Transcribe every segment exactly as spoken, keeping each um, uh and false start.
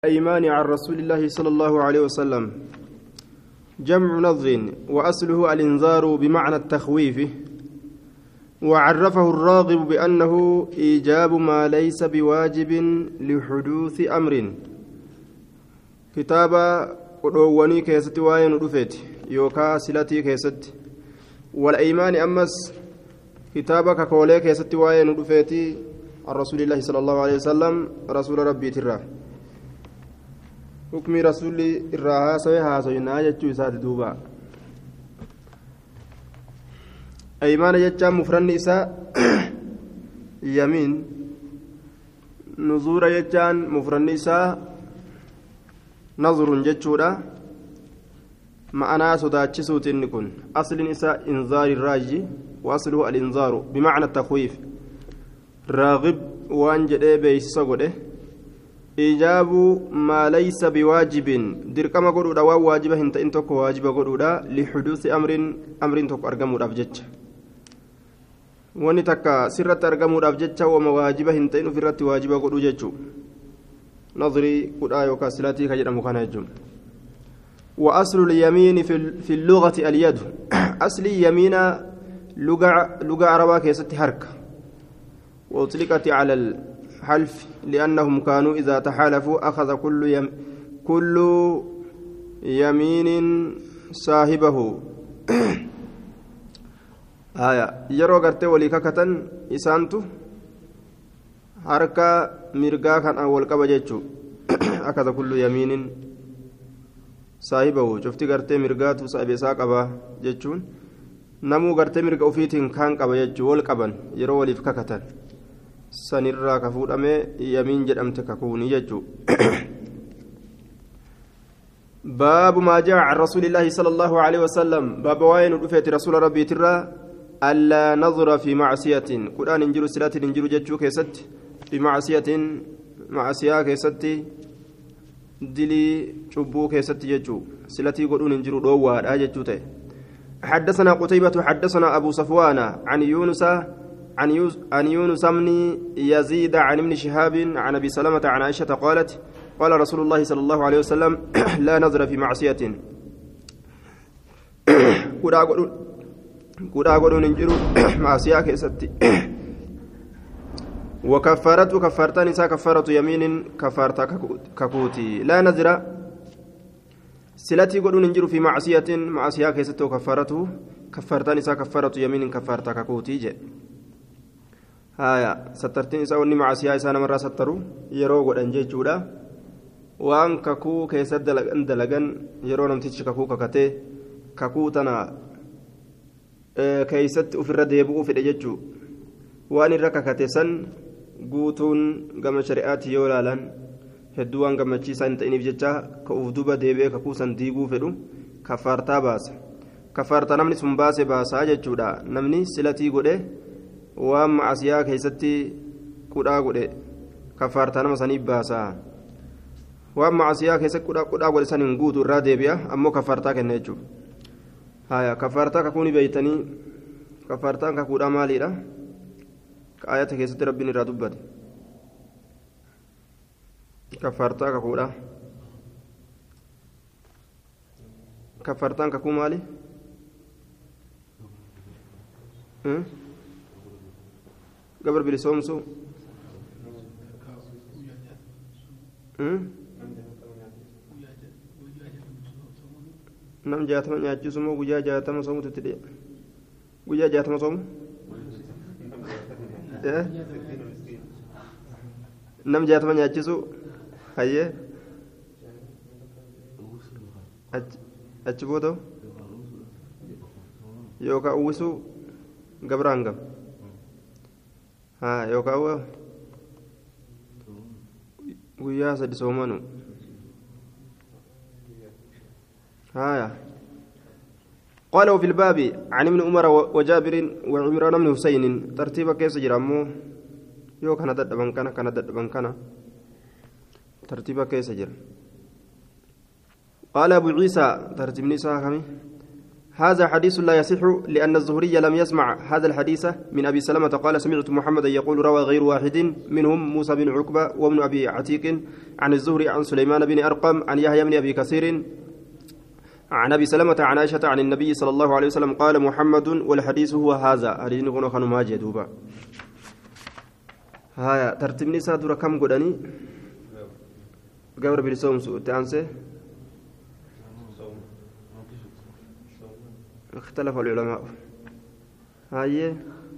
الأيمان عن رسول الله صلى الله عليه وسلم جمع نظر وأصله الإنذار بمعنى التخويف وعرفه الراغب بأنه إيجاب ما ليس بواجب لحدوث أمر كتاب قدواني كيست وين رفت يوكا سلتي كيست والأيمان أمس كتابك كولي كيست وين رفت الرسول الله صلى الله عليه وسلم رسول ربي ترى حكم رسول الرها سوي هاسوينا جتشو سات دوبا أيمان جتشا مفرن إساء يمين نزور جتشان مفرن إساء نظر جتشورا معنا سداتشسو تنكن أصل إساء إنذار الراجي وأصله الإنذار بمعنى التخويف راغب وانجد بيسسقده إيجاب ما ليس بواجب دركما قدودا واجبه انت انتك واجب قدودا لحدوث أمر أمر انتك أرقمو الأفجج واني تكا سرة أرقمو الأفجج ومواجبه انت انو فرت واجب قدو ججو نظري قد آيو كاسلاتي كجر مكانا يجم وأصل اليمين في, في اللغة اليد أصل يمين لغة لغة عربة كيست حركة وأطلقت على الحلف لأنهم كانوا إذا تحالفوا أخذ كل يم كل يمين صاحبه آية يرو غرتي ولي ككتن إسانتو حركة مرغا كان أول كبجيتشو أخذ كل يمين صاحبه شفتي غرتي مرغاتو صاحبي ساقبا جيتشون نمو غرتي مرغا أوفيتين كان كبجيتشو والقبن يرو ولي ككتن sanirraa ka fuudhame yamiin jedhamte kakuuni jechuu باب ما جاء عن رسول الله صلى الله عليه وسلم باب وين رفعت رسول ربي ترى ألا نظر في معصية قرآن انجلو سلات انجلو جتشو كيست في معصية معصية كيست دلي شبو كيست جتشو سلاتي قرآن انجلو دوار آجتشو حدثنا قتيبة حدثنا أبو صفوان عن يونس عن يونس بن يزيد عن ابن شهاب عن ابي سلمة عن عائشة قالت قال رسول الله صلى الله عليه وسلم لا نظر في معصية كودا غدو نجرو معصية كيستي وكفارته كفارتان نساء كفارة يمين كفارتا ككوتي لا نظر سلتي غدو نجرو في معصية معصية كيستي وكفارته كفارتان نساء كفارة يمين كفارتا ككوتي جي haya sattartiin isaa wanni macaasiyaa isaa namarraa sattaru yeroo godhan jechuudha waan kakuu keessatti dalagan dalagan yeroo namtichi kakuu kakatee kakuu tana keessatti ofirra deebi'uu fedhe jechuu waan irra kakate san guutuun gama shari'aatti yoo ilaalan hedduu waan gammachiisaa hin ta'iniif jecha ka uf duba deebi'ee kakuu san diiguu fedhu kafaartaa baasa kafaartaa namni sun baase baasaa jechuudha namni silatii godhe waan macasiyaa keessatti qudhaa godhe kafaartaa nama saniif baasaa waan macasiyaa keessatti qudhaa godhe san hin guutu irraa deebi'a ammoo kafaartaa kenna jechuudha haya kafaartaa kakuuni beeytanii kafaartaan kakuudhaa maaliidha ka ayata keessatti rabbiin irraa dubbate kafaartaa kakuudhaa kafaartaan kakuu maali قبر بلسومسو نم جاتما نياتشو سمو غجا جاتما سمو تتدي غجا جاتما سمو نم جاتما نياتشو هاي أتشبوتو يوكا أوسو قبرانقم ها يوكاو ويا سد سومانو ها قال في الباب عن ابن عمر وجابر وعمران بن حسين ترتيب كيس جرامو يو كان ددبن كان كان ددبن كان ترتيب كيس جر قال ابو عيسى ترتيب نساء كمي هذا حديث لا يصح لأن الزهري لم يسمع هذا الحديث من أبي سلمة قال سمعت محمدا يقول روى غير واحد منهم موسى بن عقبة وابن أبي عتيق عن الزهري عن سليمان بن أرقم عن يحيى بن أبي كثير عن أبي سلمة عن عائشة عن النبي صلى الله عليه وسلم قال محمد والحديث هو هذا حديث نكون خانو ماجي دوبا هايا ترتيبني سادورا كم قداني قبر بالصوم سوء تانسي اختلف العلماء هاي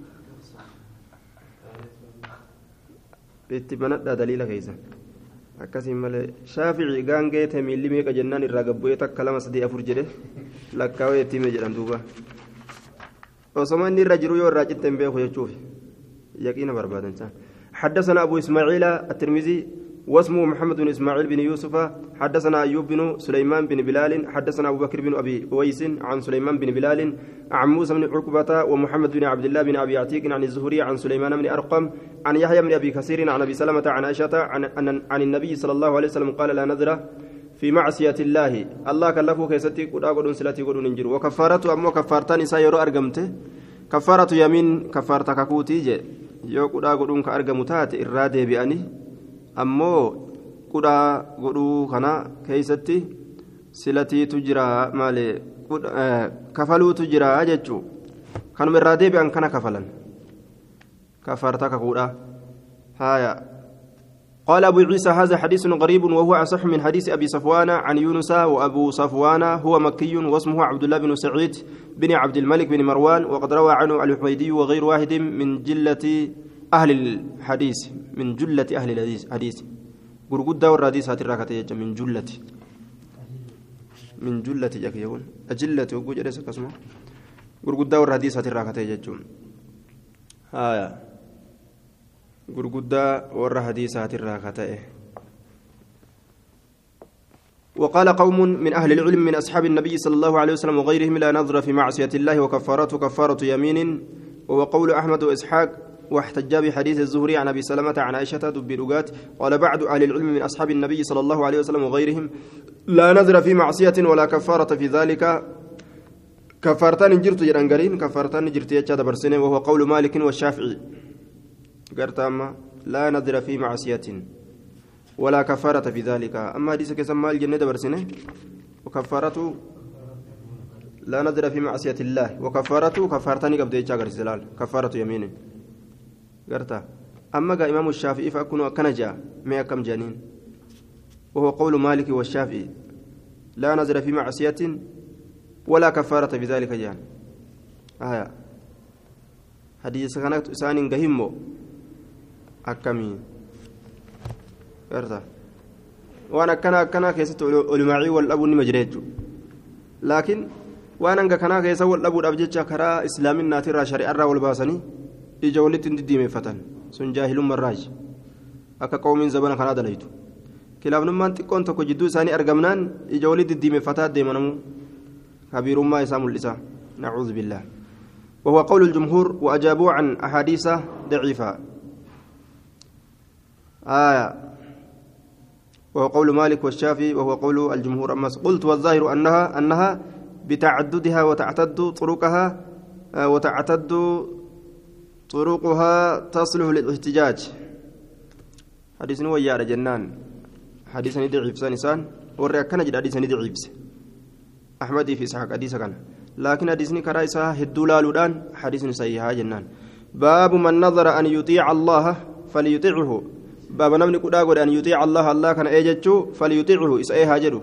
اتبنت دليل كيسا akkasiin malee shaafici gaangeete miilli meeqa jennaan irraa gabbu'ee takka lama sadii afur jedhe lakkaawee itti hime jedhan duuba osoma inni irra jiru yoo irraa citte hin beeku jechuuf yaqiina barbaadan isaan حدثنا أبو إسماعيل الترمذي واسمه محمد بن إسماعيل بن يوسف حدثنا أيوب بن سليمان بن بلال حدثنا أبو بكر بن أبي أويس عن سليمان بن بلال عن موسى بن عقبة ومحمد بن عبد الله بن أبي عتيق عن الزهري عن سليمان بن أرقم عن يحيى بن أبي كثير عن أبي سلمة عن عائشة عن, عن, عن النبي صلى الله عليه وسلم قال لا نذر في معصية الله الله كلفه كيستي قد أقول سلاتي قد ننجر وكفارته أمو كفارتان سيرو أرقمته كفارة يمين كفارتك كوتي yoo qudhaa godhuun ka argamu taate irraa deebi'anii ammoo qudhaa godhuu kana keeysatti silatiitu jira malee kafaluutu jira jechuu kanuma irraa deebi'an kana kafalan kafaartaa kakuudha haya قال أبو عيسى هذا حديث غريب وهو أصح من حديث أبي صفوان عن يونس وأبو صفوان هو مكي واسمه عبد الله بن سعيد بن عبد الملك بن مروان وقد روى عنه الحميدي وغير واحد من جلة أهل الحديث من جلة أهل الحديث قرقود دور الحديث هات الراكتة من جلة من جلة جاك يقول أجلة وقود جلسة كسمه قرقود دور الحديث هات الراكتة هايا غرغدا ور حديثات الراكته وقال قوم من أهل العلم من أصحاب النبي صلى الله عليه وسلم وغيرهم لا نظر في معصية الله وكفارته كفارة يمين وهو قول أحمد وإسحاق واحتج بحديث الزهري عن أبي سلمة عن عائشة دب لغات قال بعد أهل العلم من أصحاب النبي صلى الله عليه وسلم وغيرهم لا نظر في معصية ولا كفارة في ذلك كفارتان جرت جرانجرين كفارتان جرت يجاد برسنة وهو قول مالك والشافعي قرت أما لا نظر في معصية ولا كفارة في ذلك أما حديث كسمى الجنة برسنة وكفارته لا نظر في معصية الله وكفارته كفارتان قبل يجاكر الزلال كفارة يمين قرت أما قال إمام الشافعي فأكون كنجا ما كم جانين وهو قول مالك والشافعي لا نظر في معصية ولا كفارة في ذلك جان آية حديث كانت إسان قهمه أكمي أرتا وأنا كنا كنا كيست علماء والأبو نمجريج لكن وأنا كنا كيس والأبو الأبجد كرا إسلام الناتر شريعة الرا والباسني إجولت الدين فتن سن جاهل مراج أكا قوم زبنا كنا دليتو كلام نمان تكون تكو جدو ساني أرجمنان إجولت الدين فتات ديمانو كبير ما يسام اللسان نعوذ بالله وهو قول الجمهور وأجابوا عن أحاديث ضعيفة آية وهو قول مالك والشافعي وهو قول الجمهور أما قلت والظاهر أنها أنها بتعددها وتعتد طرقها وتعتد طرقها تصلح للاحتجاج حديث ويا جنان حديث ضعيف سنسان وريكنا جد حديث ضعيف أحمد في إسحاق حديث كان لكن حديثني كرايسا هدولا لودان حديث صحيح جنان باب من نظر أن يطيع الله فليطيعه باب نمني قد أن يطيع الله الله كان أجتشو فليطيعه إسأيه هاجره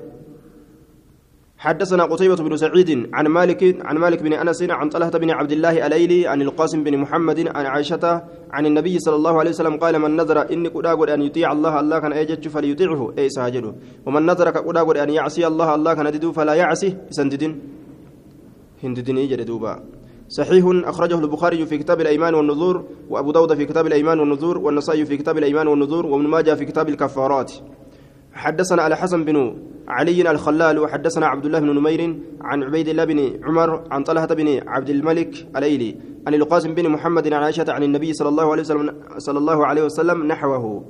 حدثنا قتيبة بن سعيد عن مالك عن مالك بن أنس عن طلحة بن عبد الله الأيلي عن القاسم بن محمد عن عائشة عن النبي صلى الله عليه وسلم قال من نظر إني قد أن يطيع الله الله كان أجتشو فليطيعه إيس هاجره ومن نظر قد أن يعصي الله الله كان ددو فلا يعصي سنددين هنددين جدوبا صحيح أخرجه البخاري في كتاب الأيمان والنذور وأبو داود في كتاب الأيمان والنذور والنسائي في كتاب الأيمان والنذور وابن ماجه في كتاب الكفارات حدثنا على حسن بن علي الخلال وحدثنا عبد الله بن نمير عن عبيد الله بن عمر عن طلحة بن عبد الملك الأيلي عن القاسم بن محمد عن عائشة عن النبي صلى الله عليه وسلم صلى الله عليه وسلم نحوه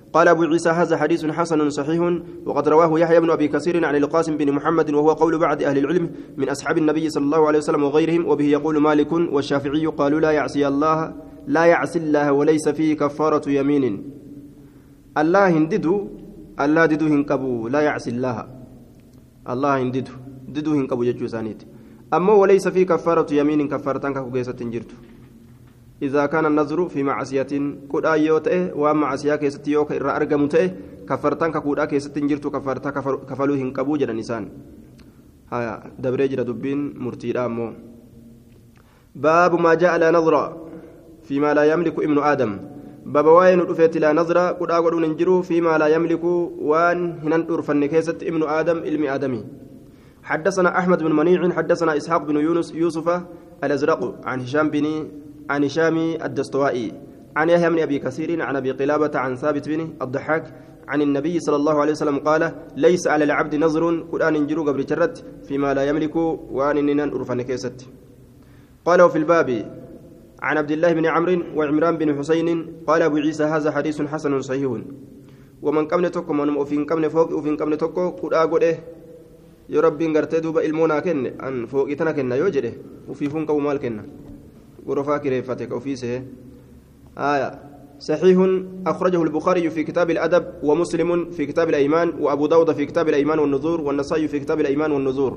قال أبو عيسى هذا حديث حسن صحيح وقد رواه يحيى بن أبي كثير عن القاسم بن محمد وهو قول بعض أهل العلم من أصحاب النبي صلى الله عليه وسلم وغيرهم وبه يقول مالك والشافعي قالوا لا يعصي الله لا يعصي الله وليس فيه كفارة يمين الله هنددو الله ددو هنكبو لا يعصي الله الله هنددو ددو هنكبو جتشو سانيت أما وليس فيه كفارة يمين كفارتان كوكيسة جرتو إذا كان النظر في معصية قد آيوته ومعصية كيست يوك إرى أرقمته كفرتان كقد كيست جرتو كفرتا كفلوهن كبو جرى نسان هيا دبريجر دبين مرتي رامو باب ما جاء لا نظر فيما لا يملك ابن آدم باب واين رفيت لا نظر قد أقول ننجرو فيما لا يملك وان هنن أرفن كيست ابن آدم علم آدمي حدثنا أحمد بن منيع حدثنا إسحاق بن يونس يوسف الأزرق عن هشام بن عن هشام الدستوائي عن يحيى بن أبي كثير عن أبي قلابة عن ثابت بن الضحاك عن النبي صلى الله عليه وسلم قال ليس على العبد نظر قرآن انجروا قبل جرت فيما لا يملك وأن ننن أرفن كيست قال وفي الباب عن عبد الله بن عمرو وعمران بن حسين قال أبو عيسى هذا حديث حسن صحيح ومن كمن تكو من وفين كمن فوق وفين كمن تكو قرآن قد يا ربي غرتي دوبا المونا كن أن فوق تنكن يوجده وفي فون كو مال كن غرفا كريفتك وفيسه آية صحيح أخرجه البخاري في كتاب الأدب ومسلم في كتاب الأيمان وأبو داود في كتاب الأيمان والنذور والنسائي في كتاب الأيمان والنذور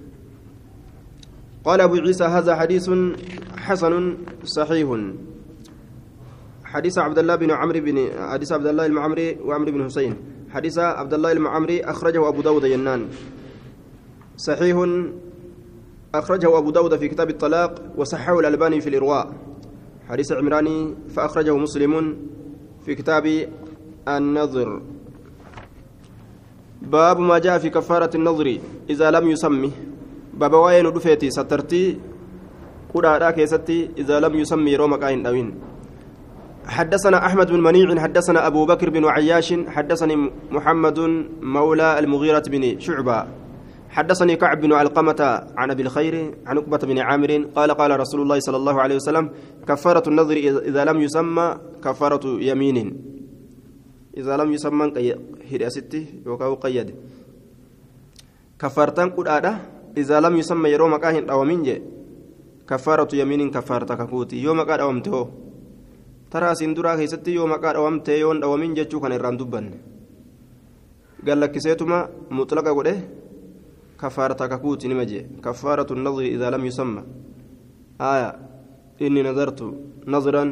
قال أبو عيسى هذا حديث حسن صحيح حديث عبد الله بن عمرو بن حديث عبد الله المعمري وعمرو بن حسين حديث عبد الله المعمري أخرجه أبو داود ينان صحيح أخرجه أبو داود في كتاب الطلاق وصححه الألباني في الإرواء حديث عمراني فأخرجه مسلم في كتاب النظر باب ما جاء في كفارة النظر إذا لم يسمي باب وين دفيتي سترتي قرأ كيستي إذا لم يسمي روما كاين أوين حدثنا أحمد بن منيع حدثنا أبو بكر بن عياش حدثني محمد مولى المغيرة بن شعبة حدثني كعب بن علقمة عن أبي الخير عن عقبة بن عامر قال قال رسول الله صلى الله عليه وسلم كفارة النظر إذا لم يسمى كفارة يمين إذا لم يسمى هرأستي يوكاو قيد كفارتان قد إذا لم يسمى يروم كاهن أو منجي كفارة يمين كفارة ككوتي يوم قد أومته ترى سندرا كيستي يوم قد أومته يون أو منجي كان الراندوبان قال لك سيتما مطلقة قد كفارة ككوت نمجي كفارة النظر إذا لم يسمى آية إني نظرت نظرا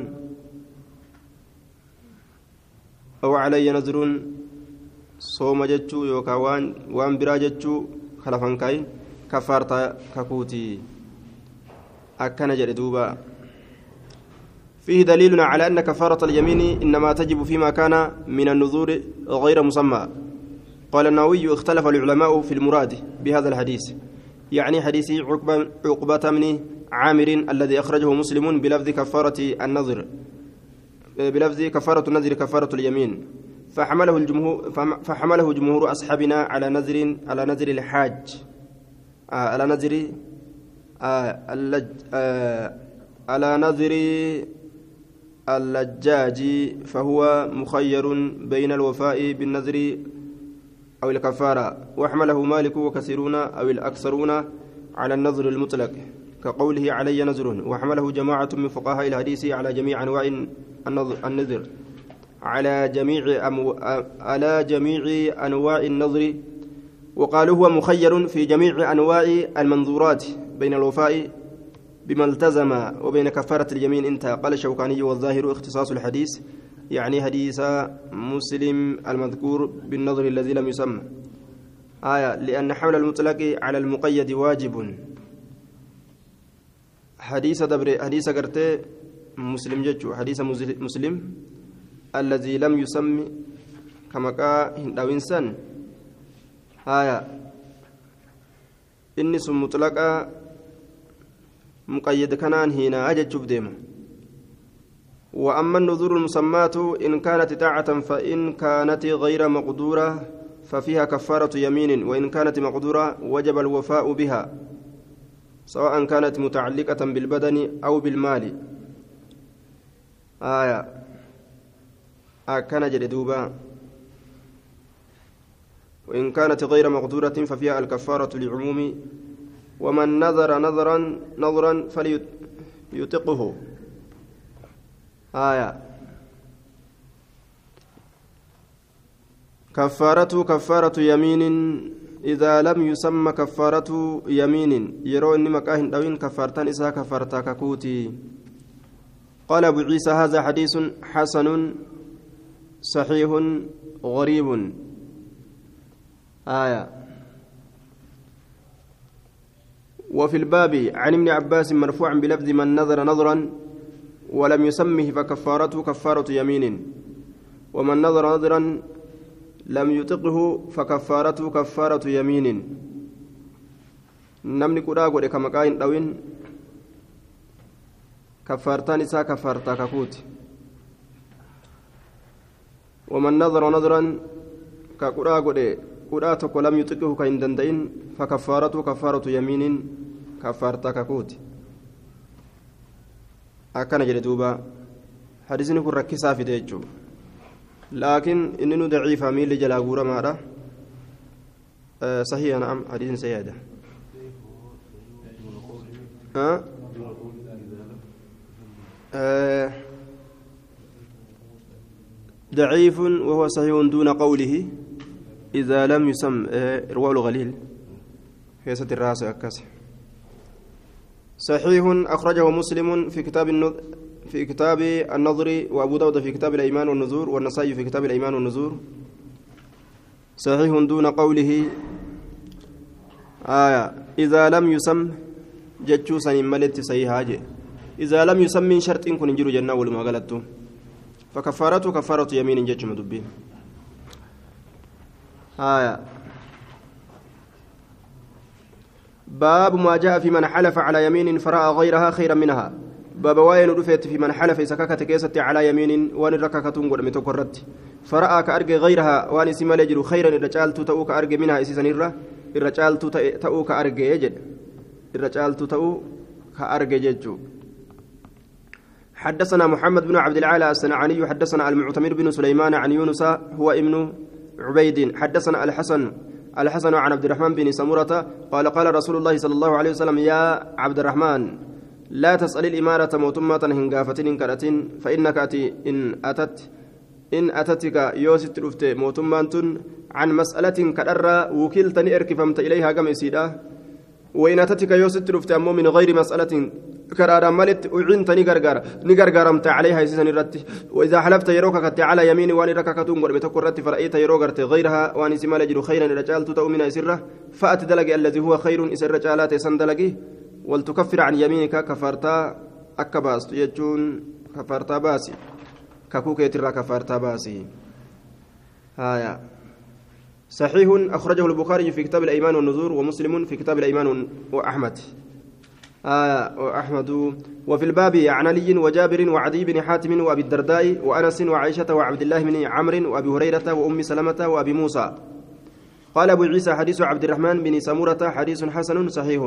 أو علي نظر صوم جتشو يوكا وان وان برا جتشو خلفان كاي كفارة ككوتي أكن جلدوبا فيه دليل على أن كفارة اليمين إنما تجب فيما كان من النذور غير مسمى قال النووي اختلف العلماء في المراد بهذا الحديث يعني حديث عقبة, عقبة بن عامر الذي أخرجه مسلم بلفظ كفارة النظر بلفظ كفارة النذر كفارة اليمين فحمله الجمهور فحمله جمهور أصحابنا على نذر على نذر الحاج آه على نذر آه اللج آه على نذر اللجاج فهو مخير بين الوفاء بالنذر أو الكفارة وحمله مالك وكثيرون أو الأكثرون على النذر المطلق كقوله علي نذر وحمله جماعة من فقهاء الحديث على جميع أنواع النذر على جميع أمو... على جميع أنواع النذر وقالوا هو مخير في جميع أنواع المنظورات بين الوفاء بما التزم وبين كفارة اليمين انتهى قال الشوكاني والظاهر اختصاص الحديث يعني حديث مسلم المذكور بالنظر الذي لم يسمى آية لأن حمل المطلق على المقيد واجب حديث دبر حديث قرتي مسلم جتشو حديث مسلم الذي لم يسمى كما قال أو إنسان آية إني سم مطلقا مقيد كنان هنا أجت ديما وأما النذور المسمات إن كانت طاعة فإن كانت غير مقدورة ففيها كفارة يمين وإن كانت مقدورة وجب الوفاء بها سواء كانت متعلقة بالبدن أو بالمال آية أكن جلدوبا وإن كانت غير مقدورة ففيها الكفارة لعموم ومن نظر نظرا نظرا فليطقه آية كفارة كفارة يمين إذا لم يسمى كفارة يمين يرون إن مكاهن أوين كفارتان إسا كفارتا ككوتي قال أبو عيسى هذا حديث حسن صحيح غريب آية وفي الباب عن ابن عباس مرفوعا بلفظ من نظر نظرا ولم يسمه فكفارته كفارة يمين ومن نظر نظرا لم يطقه فكفارته كفارة يمين نمني كراغو كما كاين دوين كفارتان إسا كفارتا ككوت ومن نظر نظرا كراغو كرا تكو لم يطقه كاين دندين فكفارته كفارة يمين كفارتا ككوت أكن جلدوبا حديثني كن ركسا في ديجو لكن إنه ضعيف ميل جلاغورا ماذا أه صحيح نعم حديث سيادة أه؟ أه ضعيف وهو صحيح دون قوله إذا لم يسم أه رواه الغليل في ست الراس أكس صحيح أخرجه مسلم في كتاب النذ في كتاب النظر وأبو داود في كتاب الأيمان والنذور والنسائي في كتاب الأيمان والنذور صحيح دون قوله آية إذا لم يسم جتشوسا ملت سيهاجي إذا لم يسم من شرط كن جرو جنة ولما غلطت فكفارته كفارة يمين جتش مدبين آية باب ما جاء في من حلف على يمين فرأى غيرها خيرا منها باب واين رفيت في من حلف سكاكة كيسة على يمين وان ركاكة قد متقرت فرأى كأرجى غيرها وان سما لجر خيرا الرجال تتأو كأرجى منها إسيسا نرى الرجال تتأو كأرجى يجد الرجال تتأو كأرجى ججو حدثنا محمد بن عبد العالى الصنعاني حدثنا المعتمر بن سليمان عن يونس هو ابن عبيد حدثنا الحسن الحسن عن عبد الرحمن بن سمرة قال قال رسول الله صلى الله عليه وسلم يا عبد الرحمن لا تسأل الإمارة موتمة هنغافة كرة فإنك أتي إن أتت إن أتتك يوسف رفت موتمة عن مسألة كرر وكلتني إركفمت إليها كم يسيدا وإن أتتك يوسف رفت أمو من غير مسألة كرر ملت أعنت نقرقر نقرقرمت عليها يسيسا نرت وإذا حلفت يروك كت على يمين وان رككتون ورمتكرت فرأيت يروغرت غيرها وان سما لجر خيرا رجال تؤمن إسره فأت دلق الذي هو خير إسر رجالات سندلقي ولتكفر عن يمينك كفرتا أكباس يجون كفرتا باسي ككوك يترى كفرتا باسي هايا صحيح أخرجه البخاري في كتاب الأيمان والنذور ومسلم في كتاب الأيمان وأحمد آية وأحمد وفي الباب عن علي وجابر وعدي بن حاتم وأبي الدرداء وأنس وعائشة وعبد الله بن عمرو وأبي هريرة وأم سلمة وأبي موسى قال أبو عيسى حديث عبد الرحمن بن سمرة حديث حسن صحيح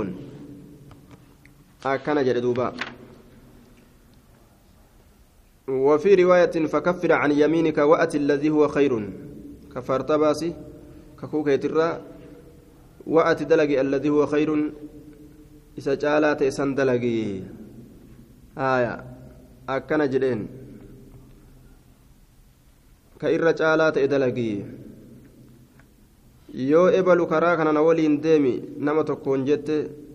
أكن جلدوبا وفي رواية فكفر عن يمينك وأتي الذي هو خير كفرت باسي ككوك يترى وأتي دلقي الذي هو خير إذا جالات إسان دلقي آية أكن جلين كإر جالات إدلقي يو إبلو كراكنا نولين ديمي نما تكون جت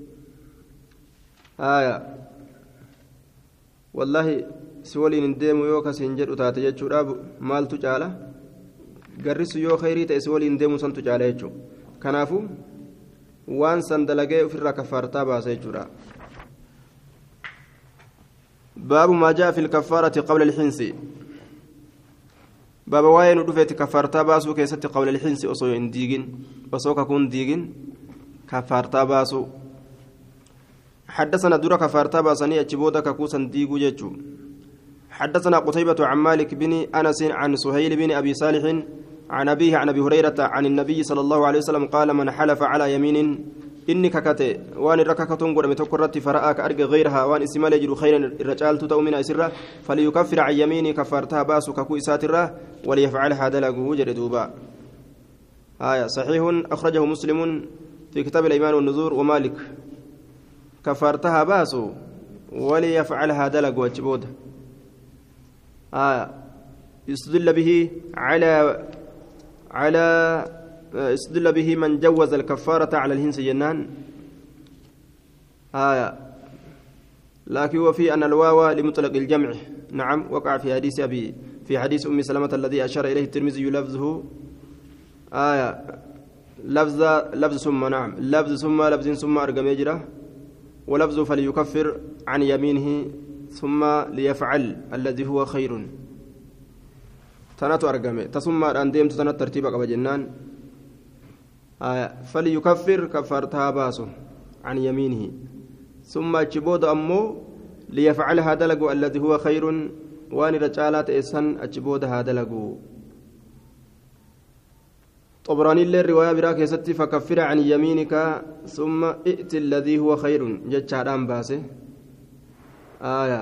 آية والله سولين ديمو يوكا سنجر أتاتي جتشورا مال تجالا قرس يو خيري تسولين ديمو سن تجالا جتشو كنافو وان سندلقي في الركفارتا باسي جتشورا باب ما جاء في الكفارة قبل الحنس باب واين دفت كفارتا باسو كيست قبل الحنس أصو ديجن أصو كون ديجن كفارتا باسو حدثنا درك كفارتا باسني أجبودا كوسا ديجو جتشو حدثنا قتيبة عن مالك بن أنس عن سهيل بن أبي صالح عن أبيه عن أبي هريرة عن النبي صلى الله عليه وسلم قال من حلف على يمين إني ككتي وان رككتون قد متكرت فرآك أرجع غيرها وان اسمال يجر خيرا الرجال تؤمن أسرة فليكفر عن يميني كفرتها باس ككو إساترة وليفعلها دلقه جردوبا آية صحيح أخرجه مسلم في كتاب الإيمان والنذور ومالك كفارتها باسو وليفعلها دلق وجبود آية يستدل به على على يستدل به من جوز الكفارة على الهنس جنان آية لكن وفي أن الواو لمطلق الجمع نعم وقع في حديث أبي في حديث أم سلمة الذي أشار إليه الترمذي لفظه آية لفظ لفظ ثم نعم لفظ ثم لفظ ثم أرقم يجرى ولفظ فليكفر عن يمينه ثم ليفعل الذي هو خير تناتو أرقم تسمى أن ديمت تنات ترتيبك بجنان آية فليكفر كفرتها باسو عن يمينه ثم أجبود أمو ليفعلها دلقوا الذي هو خير وان رجالات إسان أجبودها دلقوا طبراني اللي الرواية براك يستي فكفر عن يمينك ثم ائت الذي هو خير جتشاران باسه آية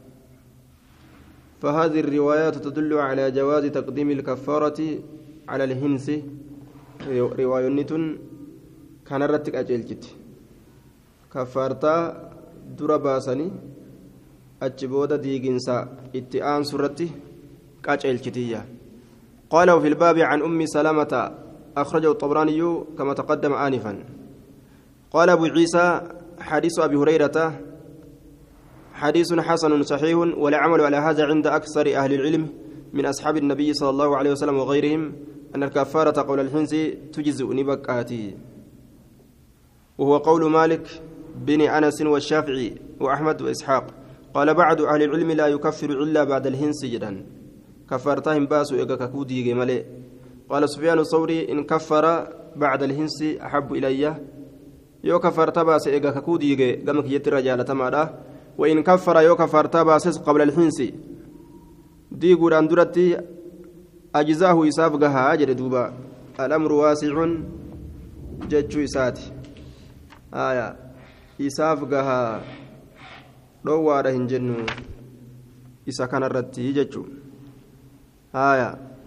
فهذه الروايات تدل على جواز تقديم الكفارة على الهنس رواية نتن كان رتك أجلجت كفارتا درا باسني أجبود ديجنسا اتئان سرتي كأجلجتية قال وفي الباب عن أم سلمة أخرجه الطبراني كما تقدم آنفا قال أبو عيسى حديث أبي هريرة حديث حسن صحيح والعمل على هذا عند أكثر أهل العلم من أصحاب النبي صلى الله عليه وسلم وغيرهم أن الكفارة قول الحنس تجزئ نبكاتي وهو قول مالك بن أنس والشافعي وأحمد وإسحاق قال بعض أهل العلم لا يكفر إلا بعد الهنس جدا كفارتهم باسوا إيقا ككودي جمالي قال سفيان الثوري إن كفر بعد الهنس أحب إلي يو كفرت باس إيقا ككودي جمك يتر رجالة ماذا وإن كفر يو كفرت باس قبل الهنس دي قران درتي أجزاه إساف قها أجر دوبا الأمر واسع جج إساتي آية إساف قها رواره جنو إسا كان الرتي ججو آية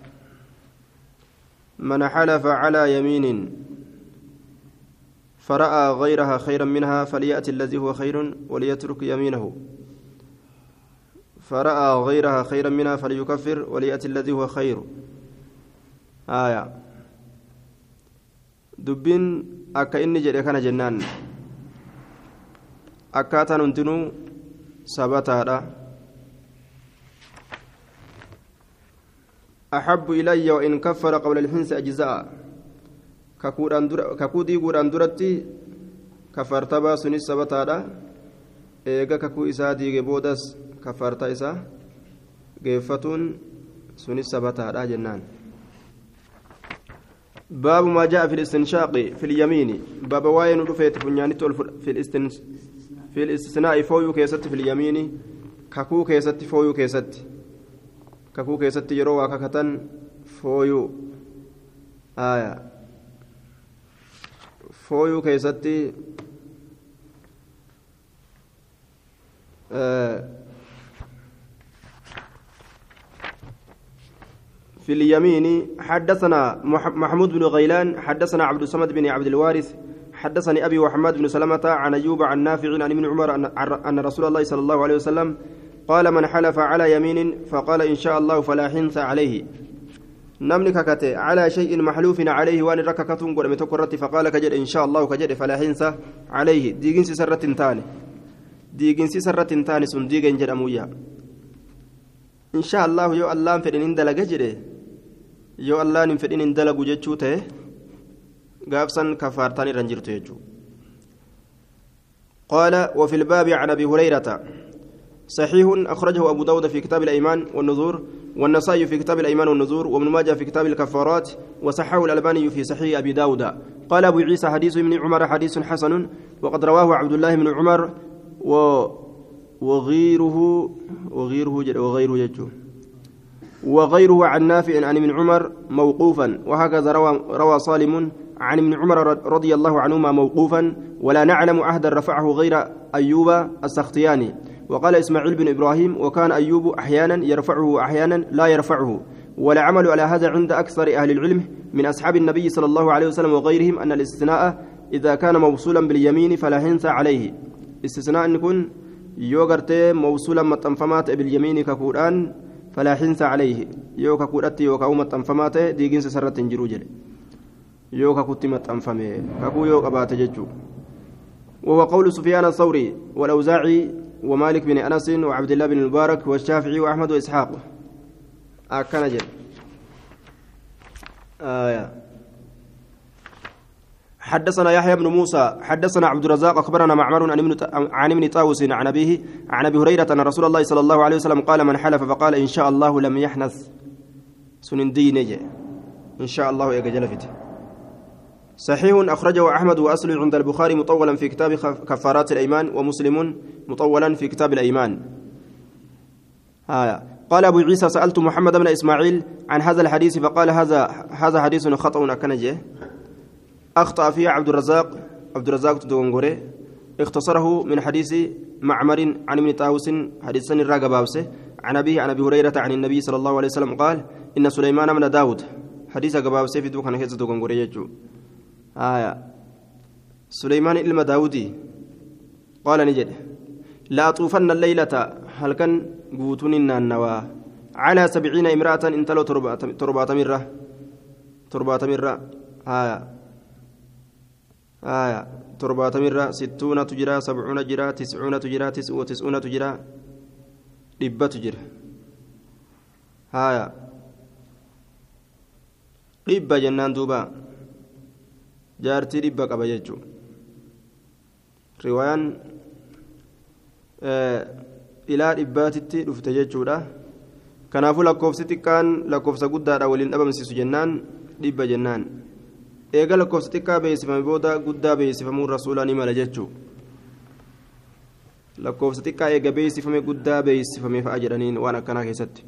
من حلف على يمين فرأى غيرها خيرا منها فليأتي الذي هو خير وليترك يمينه فرأى غيرها خيرا منها فليكفر وليأتي الذي هو خير آية دبين أكا إني جري كان جنان أكاتا ننتنو سبتا أحب إلي وإن كفر قبل الحنس أجزاء ككودي قران درتي كفرتبا سنس سبتا إيغا ككو إسا ديغي بودس كفرت إسا قيفتون سنس سبتا جنان باب ما جاء في الاستنشاق في اليمين باب واين رفيت في الاستن في الاستثناء فويو كيست في اليمين ككو كيست فويو كيست kakuu keessatti yeroo waa kakatan fooyuu aya fooyuu keessatti في اليمين حدثنا محمود بن غيلان حدثنا عبد الصمد بن عبد الوارث حدثني أبي وحماد بن سلمة عن أيوب عن نافع عن ابن عمر أن رسول الله صلى الله عليه وسلم قال من حلف على يمين فقال إن شاء الله فلا حنث عليه نمني ككته على شيء محلوف عليه وان رككتون قد متكرت فقال كجد إن شاء الله كجد فلا حنث عليه ديجنسي سرة تاني ديجنسي سرة تاني سن ديجن جد أمويا إن شاء الله يو الله فدين اندلق جده يو الله فدين اندلق جتشوته قابسا كفارتاني رنجرته يجو قال وفي الباب عن أبي هريرة صحيح أخرجه أبو داود في كتاب الأيمان والنذور والنسائي في كتاب الأيمان والنذور وابن ماجه في كتاب الكفارات وصححه الألباني في صحيح أبي داود قال أبو عيسى حديث ابن عمر حديث حسن وقد رواه عبد الله بن عمر و وغيره وغيره وغيره يجو وغيره عن نافع عن ابن عمر موقوفا وهكذا روى روى صالم عن ابن عمر رضي الله عنهما موقوفا ولا نعلم عهدا رفعه غير أيوب السختياني وقال إسماعيل بن إبراهيم وكان أيوب أحيانا يرفعه أحيانا لا يرفعه والعمل على هذا عند أكثر أهل العلم من أصحاب النبي صلى الله عليه وسلم وغيرهم أن الاستثناء إذا كان موصولا باليمين فلا حنث عليه استثناء أن يكون يوغرت موصولا متنفمات باليمين كقرآن فلا حنث عليه يو كقرأت يو كأو متنفمات ديجين سسرت جروجل يو كقت متنفمه كقو يو قبات ججو وهو قول سفيان الثوري والأوزاعي ومالك بن أنس وعبد الله بن المبارك والشافعي وأحمد وإسحاق أكن جل آية حدثنا يحيى بن موسى حدثنا عبد الرزاق أخبرنا معمر عن ابن طاووس عن أبيه عن أبي هريرة أن رسول الله صلى الله عليه وسلم قال من حلف فقال إن شاء الله لم يحنث سنندي نجي إن شاء الله يجلفت صحيح أخرجه أحمد وأصل عند البخاري مطولا في كتاب كفارات الأيمان ومسلم مطولا في كتاب الأيمان آية قال أبو عيسى سألت محمد بن إسماعيل عن هذا الحديث فقال هذا هذا حديث خطأ أكنجه أخطأ فيه عبد الرزاق عبد الرزاق تدونغوري اختصره من حديث معمر عن ابن طاووس حديث الراغباوسه عن أبيه عن أبي هريرة عن النبي صلى الله عليه وسلم قال إن سليمان من داود حديث غباوسه في دوكان كيس دونغوري يجو آية سليمان إلما داودي قال نجد لا أطوفن الليلة هل كان قوتننا النوى على سبعين امرأة انتلو تربات مرة تربات مرة آية آية تربات مرة ستون تجرى سبعون تجرى تسعون تجرى تسع وتسعون تجرى لبة تجرى آية لبة جنان دوبا جارتي لبة قبا riwaayaan ilaa dhibbaatitti dhufte jechuudha kanaafuu lakkoofsi xiqqaan lakkoofsa guddaadha waliin dhabamsiisu jennaan dhibba jennaan eega lakkoofsa xiqqaa beeksifame booda guddaa beeksifamuun rasuulaa ni mala jechuu lakkoofsa xiqqaa eega beeksifame guddaa beeksifame fa'a jedhaniin waan akkanaa keessatti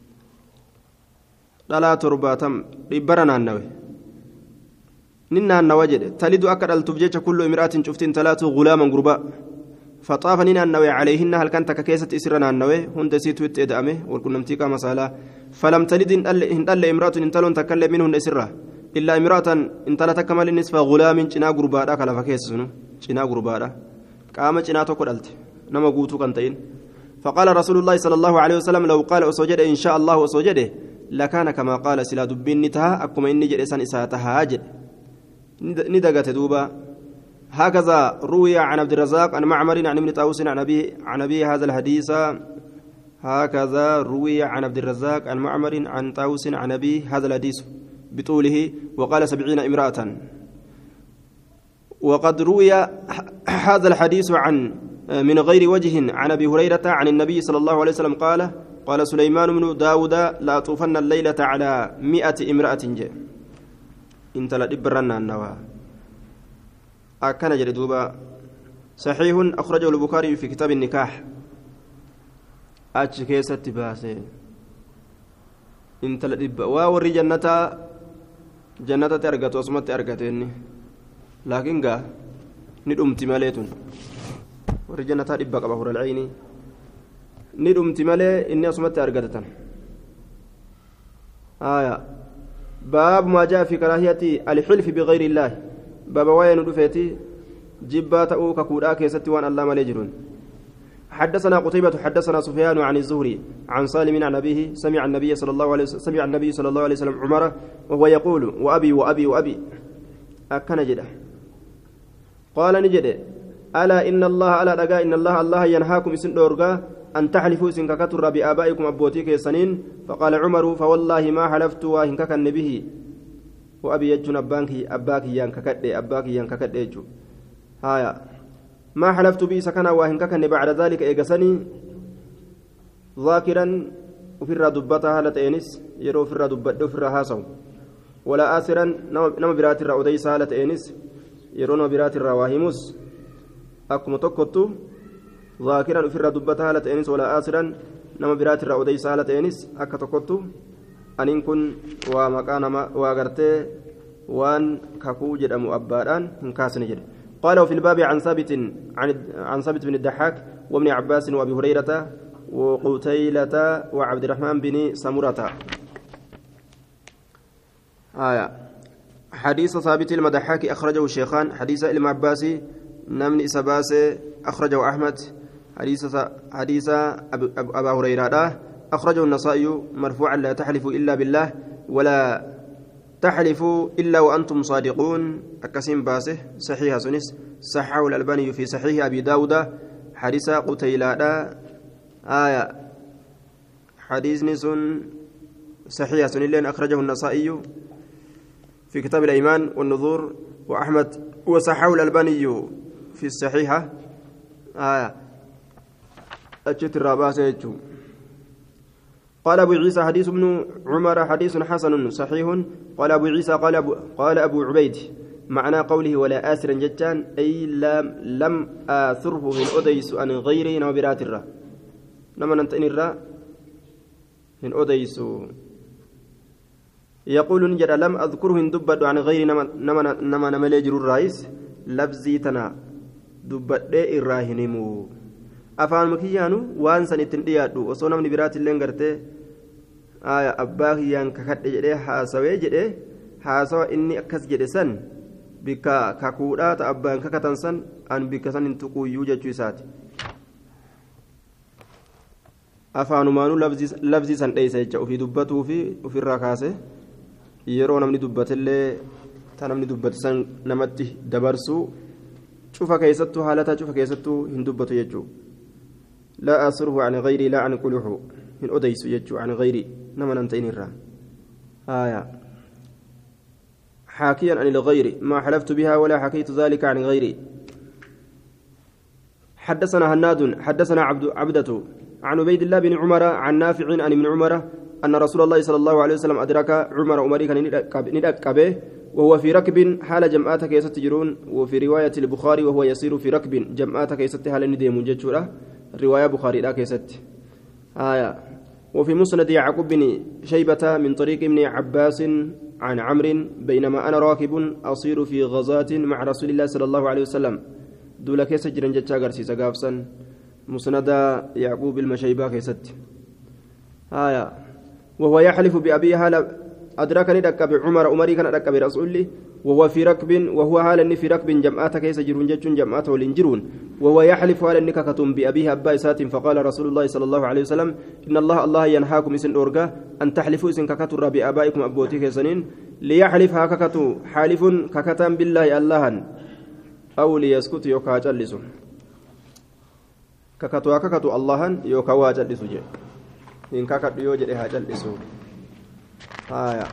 dhalaa torbaatam dhibbara naannawe nin naannawa jedhe talidu akka dhaltuuf jecha kullu imraatin cuftiin talaatu gulaaman gurbaa faxaafa nin naannawe calayhinna halkan takka keessatti isirra naannawe hunda isiitu itti eda'ame walqunnamtii qaama saalaa falam talid hin dhalle imraatun intaloon takkallee min hunda isirra illaa imraatan intala takka malee nisfa gulaamin cinaa gurbaadha ka lafa keessa sunu cinaa gurbaadha qaama cinaa tokko dhalte nama guutuu kan ta'in فقال رسول الله صلى الله عليه وسلم لو قال أسوجد إن شاء الله أسوجده لكان كما قال سلا دبين نتها أكما إني جلسان إساتها هاجد ندقت دوبا هكذا روي عن عبد الرزاق عن معمر عن ابن طاووس عن أبي عن أبي هذا الحديث هكذا روي عن عبد الرزاق عن معمر عن طاووس عن أبي هذا الحديث بطوله وقال سبعين امرأة وقد روي هذا الحديث عن من غير وجه عن أبي هريرة عن النبي صلى الله عليه وسلم قال قال سليمان بن داود لا طوفن الليلة على مئة امرأة جاء انت لا دبرنا النوى أكن جلدوبا صحيح أخرجه البخاري في كتاب النكاح أتشكيست باسي انت لا دب واوري جنة جنة ترقت وصمت أرقتني لكن قا ندمت ماليتون وري جنة دب قبه العين ندمت مالي إني أصمت أرقتتن آية باب ما جاء في كراهية الحلف بغير الله باب وين دفيتي جبات أو ككودا كيست وان الله مليجرون حدثنا قتيبة حدثنا سفيان عن الزهري عن سالم عن أبيه سمع النبي صلى الله عليه وسلم سمع النبي صلى الله عليه وسلم عمر وهو يقول وأبي وأبي وأبي أكن جده قال نجد ألا إن الله ألا رجاء إن الله الله ينهاكم اسم دورجا أن تحلفوا سنك كتر بآبائكم أبوتيك سنين فقال عمر فوالله ما حلفت وإنك كان به وأبي يجن أبانك أباك ينككد أباك ينككد يجو هايا ما حلفت به سكنا وإنك كان بعد ذلك إجسني ذاكرا وفي الردبتها هالتينس يرو في الردبت وفي الرهاسو ولا آسرا نم برات الرأوديس هالتينس يرون برات الرواهيمس أكم تكتو ذاكرا في الردبتها هالتينس ولا آسرا نم برات الرأوديس هالتينس أك تكتو أن كن ومكان وغرتي وان كاكو جدام أبادان هنكاسن جد قالوا في الباب عن ثابت عن عن ثابت بن الضحاك وابن عباس وابي هريرة وقتيلة وعبد الرحمن بن سمرة آية حديث ثابت المدحاك أخرجه الشيخان حديث إلما عباسي نمني سباسي أخرجه أحمد حديث حديث أبا هريرة أخرجه النسائي مرفوعا لا تحلفوا إلا بالله ولا تحلفوا إلا وأنتم صادقون أكسين باسه صحيح سنس صححه الألباني في صحيح أبي داود حديث قتيلة آية حديث نسون صحيح سنين أخرجه النسائي في كتاب الأيمان والنذور وأحمد وصححه الألباني في الصحيحة آية أجت الرابعة قال أبو عيسى حديث ابن عمر حديث حسن صحيح قال أبو عيسى قال أبو, قال أبو عبيد معنى قوله ولا آسرا جتان أي لم, لم آثره من أديس عن غيره نوبرات الرا نما ننتئن الرا من أديس يقول نجد لم أذكره دبد عن غير نما نما نما نما ليجر الرئيس لفظي تنا دبد الراهنمو afaan makiyyaanu waan san ittiin dhiyaadhu osoo namni biraatti illee gartee abbaa kiyyaan kakadhe jedhee haasawee jedhee haasawa inni akkas jedhe san bikka kakuudhaa ta abbaan kakatan san an bikka san hin tuquuyyuu jechuu isaati afaanumaanuu labzii san dheeysa jecha ofii dubbatuu fi ofirraa kaase yeroo namni dubbatellee ta namni dubbate san namatti dabarsuu cufa keessattuu haalataa cufa keessattuu hin dubbatu jechuu لا أسره عن غيري لا عن كلوح من أديس يجو عن غيري نما ننتين الرا آية حاكيا عن الغير ما حلفت بها ولا حكيت ذلك عن غيري حدثنا هناد حدثنا عبد عبدة عن عبيد الله بن عمر عن نافع عن ابن عمر أن رسول الله صلى الله عليه وسلم أدرك عمر عمري كان ندكبه وهو في ركب حال جمعاتك يستجرون وفي رواية البخاري وهو يسير في ركب جمعاتك يستحال نديم ججورة رواية بخاري لا كيست آية وفي مسند يعقوب بن شيبة من طريق ابن عباس عن عمرو بينما أنا راكب أصير في غزاة مع رسول الله صلى الله عليه وسلم دولا كيس جرن جتشا غرسي سقافسا مسند يعقوب المشيبة كيست آية وهو يحلف بأبي هال أدركني ركب عمر عمري كان ركب رسولي وهو في ركب وهو حال في ركب جمعات كيس جرون جتشون جمعات والإنجرون وهو يحلف على النكاكة بأبيه أبا إسات فقال رسول الله صلى الله عليه وسلم إن الله الله ينهاكم إسن أورجا أن تحلفوا إسن ككتر بآبائكم أبوتيك سنين ليحلف هككة حالف ككة بالله الله أو ليسكت يوكا جلس ككة هككة الله يوكا جلس إن ككة يوجد جلس آية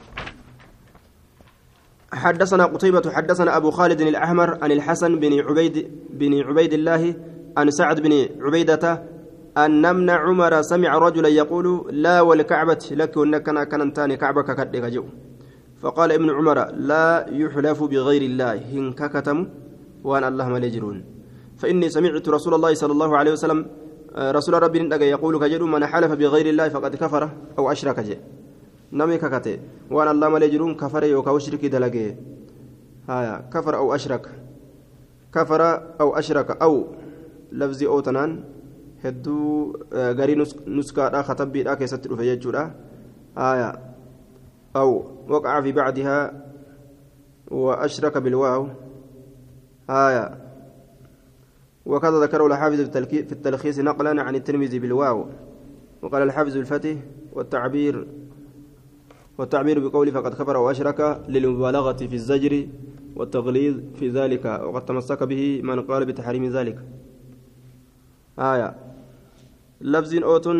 حدثنا قتيبة حدثنا أبو خالد الأحمر عن الحسن بن عبيد بن عبيد الله عن سعد بن عبيدة أن نمن عمر سمع رجلا يقول لا والكعبة لك وإنك كان تاني كعبك كدك جو فقال ابن عمر لا يحلف بغير الله إن ككتم وأن الله ملجرون فإني سمعت رسول الله صلى الله عليه وسلم رسول ربي يقول كجد من حلف بغير الله فقد كفر أو أشرك جي نمي ككته وأن الله ملجرون كفر يوكا شرك دلقه هايا كفر أو أشرك كفر أو أشرك أو لفظي أو تنان هدو غري نسكا خطب بيدا كيست رفيجورا هايا أو وقع في بعدها وأشرك بالواو هايا وكذا ذكره الحافظ في التلخيص نقلا عن الترمذي بالواو وقال الحافظ الفتح والتعبير والتعبير بقول فقد كفر وأشرك للمبالغة في الزجر والتغليظ في ذلك وقد تمسك به من قال بتحريم ذلك آية لفظ أوتن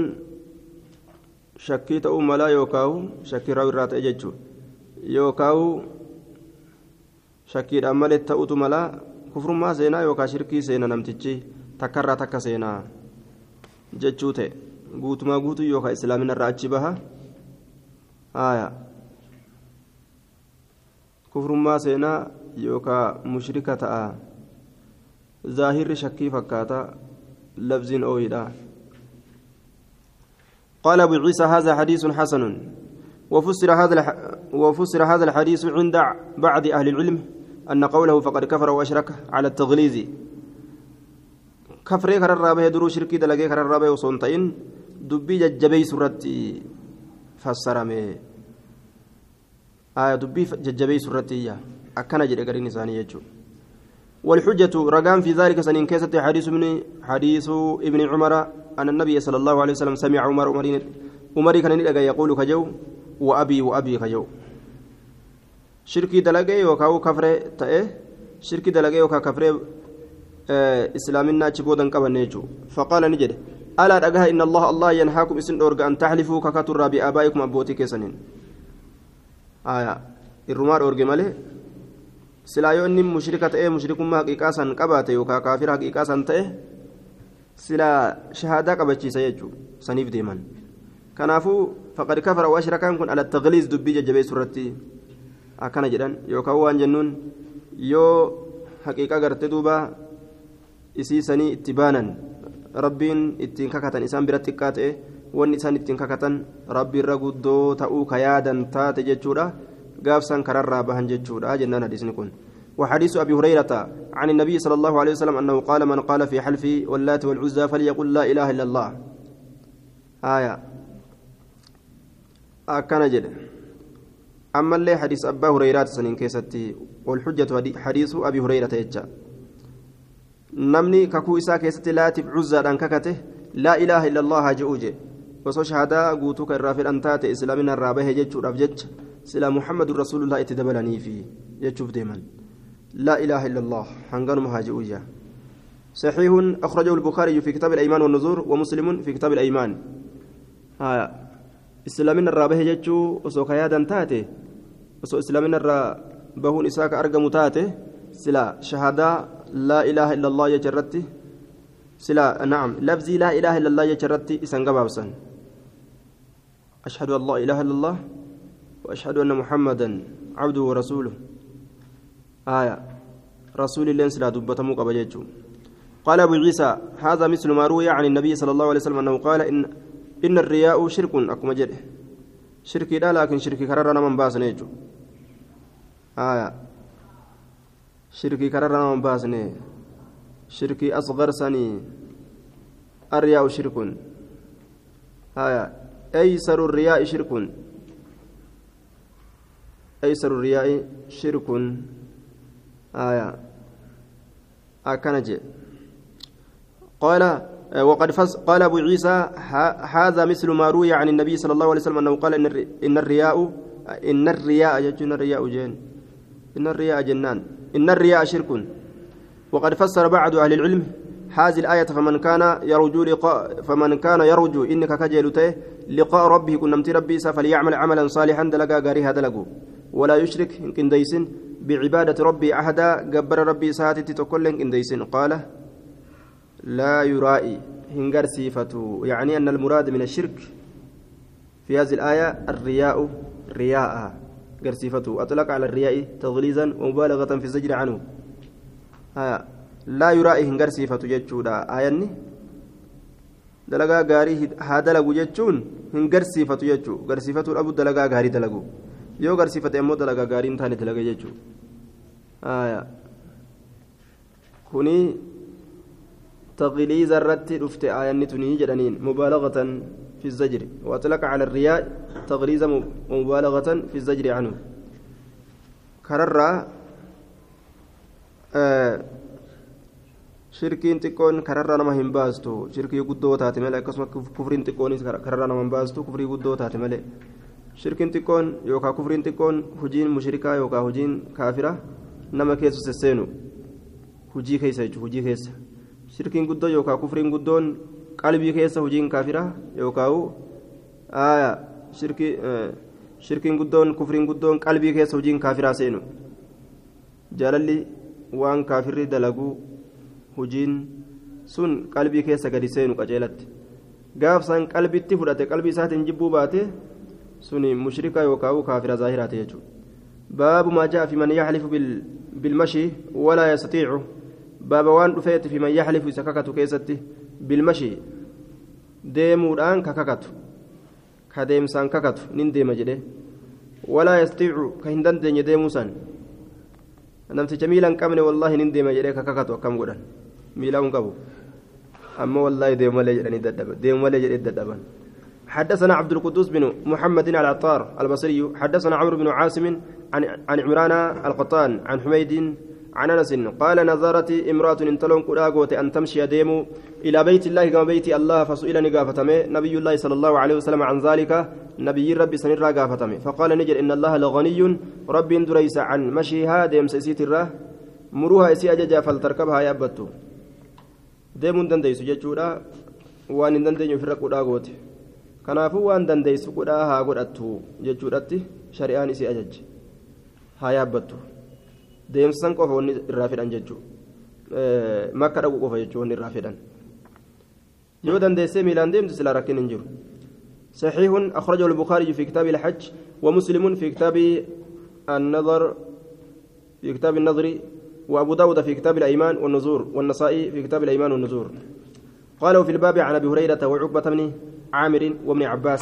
شكيت أم لا يوكاو شكي راوي رات أججو يوكاو شكي أمالت تأوت ملا كفر ما سينا يوكا شركي سينا نمتجي تكرر تك سينا ججوته قوت ما قوت يوكا إسلامنا الرأتش بها آية كفر ما سينا يوكا مشركة آه ظاهر شكي فكاتا لفظ أويدا قال أبو عيسى هذا حديث حسن وفسر هذا الح... وفسر هذا الحديث عند بعض أهل العلم أن قوله فقد كفر وأشرك على التغليظ كفر كرر رابه درو شركي دلقي كرر رابه وصنطين دبي ججبي سورتي فسرمي آية دبي ججبي سرتية أكنا جد قرين إنسانية جو والحجة رقام في ذلك سنين كيسة حديث ابن حديث ابن عمر أن النبي صلى الله عليه وسلم سمع عمر عمرين عمري كان يقول كجو وأبي وأبي كجو شركي دلقي وكاو كفر تأه شركي دلقي وكا كفر آه إسلامنا تشبودا كبنيجو فقال نجد ألا أجها إن الله الله ينهاكم إسن أورج أن تحلفوا ككتر بآبائكم أبوتك سنين آية الرمار أورج ماله سلا يوني مشركة إيه مشرك ما حقيقة سن كبات يوكا كافر حقيقة سن تأه سلا شهادة كبتشي سيجو سنيف ديمان كنافو فقد كفر وأشرك كن على التغليظ دبي جبي سورتي أكن جدًا يوكا وان جنون يو حقيقة غرت دوبا إسي سني اتبانا ربين اتين كاكتن إسان براتكات إيه وان إسان اتين كاكتن ربي رغدو تأو كيادا تات ججورا غافسان كرر بهن ججورا جنانا ديسنكون وحديث أبي هريرة عن النبي صلى الله عليه وسلم أنه قال من قال في حلف واللات والعزى فليقل لا إله إلا الله آية أكن جد أما اللي حديث أبا هريرة سنين كيستي والحجة حديث أبي هريرة يجا نمني ككو إسا كيستي لا تبعزة أن ككته لا إله إلا الله جؤجي وصو شهادة قوتوك الرافل أنتات إسلامنا الرابه جيتشو رافجتش سلا محمد رسول الله اتدبلني فيه يجوف ديما لا إله إلا الله حنقان مهاجئويا صحيح أخرجه البخاري في كتاب الأيمان والنذور ومسلم في كتاب الأيمان آه. إسلامنا الرابه جيتشو وصو كيادا تاتي وصو إسلامنا الرابه إساك أرقم تاتي سلا شهادة لا إله إلا الله يجرتي سلا نعم لفظي لا إله إلا الله يجرتي إسانقبابسا أشهد أن لا إله إلا الله وأشهد أن محمدا عبده ورسوله آية رسول الله سلا دبتمو قبجيتشو قال أبو عيسى هذا مثل ما روي عن النبي صلى الله عليه وسلم أنه قال إن إن الرياء شرك أكما جده شركي لا لكن شركي كررنا من باس نيجو آية شركي كررنا من باس ني شركي أصغر سني الرياء شرك آية أيسر الرياء شرك أيسر الرياء شرك آية أكنجي قال وقد فز قال أبو عيسى هذا مثل ما روي عن النبي صلى الله عليه وسلم أنه قال إن الرياء إن الرياء يجن الرياء جن إن الرياء جنان إن الرياء شرك وقد فسر بعض أهل العلم هذه الآية فمن كان يرجو لقاء فمن كان يرجو إنك كجلته لقاء ربه كن نمت ربي فليعمل عملا صالحا دلقا غاريها دلقو ولا يشرك إن ديسن بعبادة ربي أحدا جبر ربي ساتي تكل إن ديسن قال لا يرائي هنجر صفته يعني أن المراد من الشرك في هذه الآية الرياء رياء جر صفته أطلق على الرياء تغليظا ومبالغة في الزجر عنه آه. لا يرائي هنجر صفته جتشودا آياني دلقا غاري هذا لغو جتشون هنجر صفته جتشو جر صفته أبو دلقا غاري دلقو يو جر صفته أمو دلقا غاري انتاني دلقا جتشو آية كوني تغليظ الرت رفت آية تني جدنين مبالغة في الزجر وأطلق على الرياء تغليظ مبالغة في الزجر عنه كرر آه شركين تكون كرر نما هم باستو شركي قدو تاتي ملك قسم كفرين تكون كرر نما باستو كفري قدو تاتي ملك شركين تكون يوكا كفرين تكون هجين مشركا يوكا هجين كافرة نما كيسو سسينو هجي كيسا هجي كيسا shirkiin guddoo yookaan kufriin guddoon qalbii keessa hojiin kaafira yookaan aayaa shirkiin guddoon kufriin guddoon qalbii keessa hojiin kaafiraa seenu jaalalli waan kaafirri dalaguu hojiin sun qalbii keessa gadi seenu qaceelatti gaafsan qalbitti fudhate qalbii isaatiin jibbuu baate suni mushrika yookaan kaafira zaahiraate jechuudha baabu maa jaa fi man yaxlifu bilmashi walaa yastatiicu بابا وان دفيت في من يحلف سككت كيستي بالمشي ديمودان كككت كديم سان ككت نين ديم جده ولا يستطيع كهندن دني ديموسان نمت جميلا كمن والله نين ديم جده كككت وكم غدان ميلاون قبو اما والله ديم ولا جدني ددب ديم ولا جدي ددبن حدثنا عبد القدوس بن محمد العطار البصري حدثنا عمرو بن عاصم عن عن عمران القطان عن حميد عن انس قال نظرت امراه انتلون قراغوت ان تمشي ديمو الى بيت الله كما بيت الله فسئلني غافتمه نبي الله صلى الله عليه وسلم عن ذلك نبي ربي سنرا غافتمه فقال نجر ان الله لغني رب دريس عن مشيها ديم سيسيت الره مروها اسي اججا فلتركبها يابتو ديمون دنديسو جچودا وان دندينو في رقوداغوت kanaafuu waan dandeessu godhaa haa godhattu jechuudhatti shari'aan isii ajajje haa yaabbattu deemsan qofa wanni irraa fedhan jechuu makka dhaqu qofa jechuu wanni irraa fedhan yoo dandeessee miilaan deemtu silaa rakkin hin jiru صحيح أخرجه البخاري في كتاب الحج ومسلم في كتاب النظر في كتاب النظر وأبو داود في كتاب الأيمان والنذور والنسائي في كتاب الأيمان والنذور قالوا في الباب عن أبي هريرة وعقبة بن عامر وابن عباس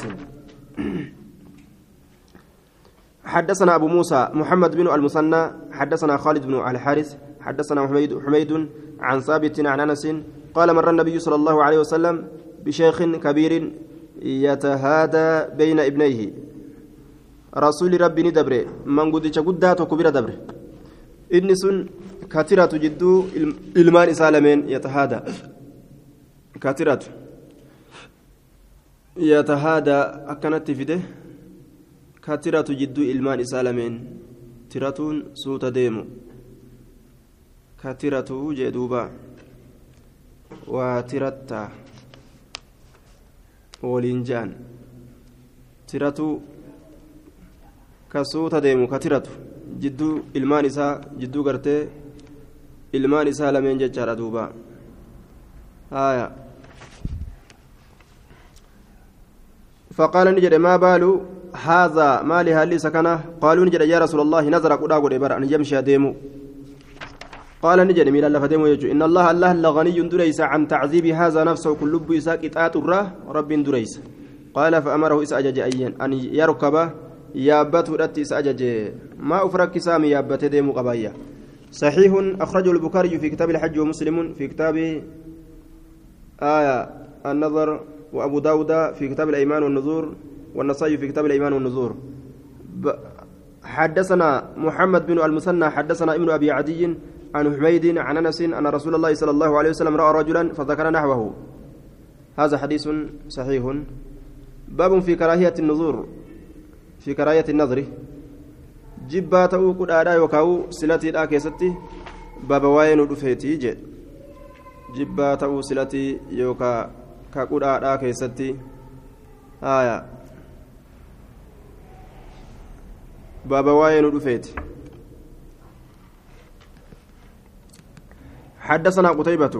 حدثنا أبو موسى محمد بن المثنى حدثنا خالد بن الحارث حدثنا حميد حميد عن ثابت عن أنس قال مر النبي صلى الله عليه وسلم بشيخ كبير يتهادى بين ابنيه رسول ربي ندبر من قدش قداته كبير دبر إنس كثيرة جدو إلمان سالمين يتهادى كثيرة يتهادى أكنت فيده كثيرة جدو إلمان سالمين تيراتون سوت ديمو كثيرة جدوبا وتيرتا ولينجان تيراتو كسوت ديمو كثيرة جدو إلمان إسا جدو قرتي إلمان سالمين ججارة دوبا آية فقال نجد ما بال هذا ما لها لي سكنه قالوا نجد يا رسول الله نظر قد أقول إبرا أن يمشي ديمو قال نجد ميلا لفديمو يجو إن الله الله لغني دريس عن تعذيب هذا نفسه كل لب يساك إتآت الراه رب دريس قال فأمره إسأجج أيا أن يركب يابت ودت إسأجج ما أفرك سامي يابت ديمو قبايا صحيح أخرجه البخاري في كتاب الحج ومسلم في كتاب آية النظر وأبو داود في كتاب الأيمان والنذور والنسائي في كتاب الأيمان والنذور حدثنا محمد بن المثنى حدثنا ابن أبي عدي عن حميد عن أنس أن رسول الله صلى الله عليه وسلم رأى رجلا فذكر نحوه هذا حديث صحيح باب في كراهية النذور في كراهية النظر جباته قد أدى وكاو سلتي الآكيستي باب وين ودفيتي جد جباته سلتي يوكا كاكودا كيستي آية بابا واين ودفيت حدثنا قتيبة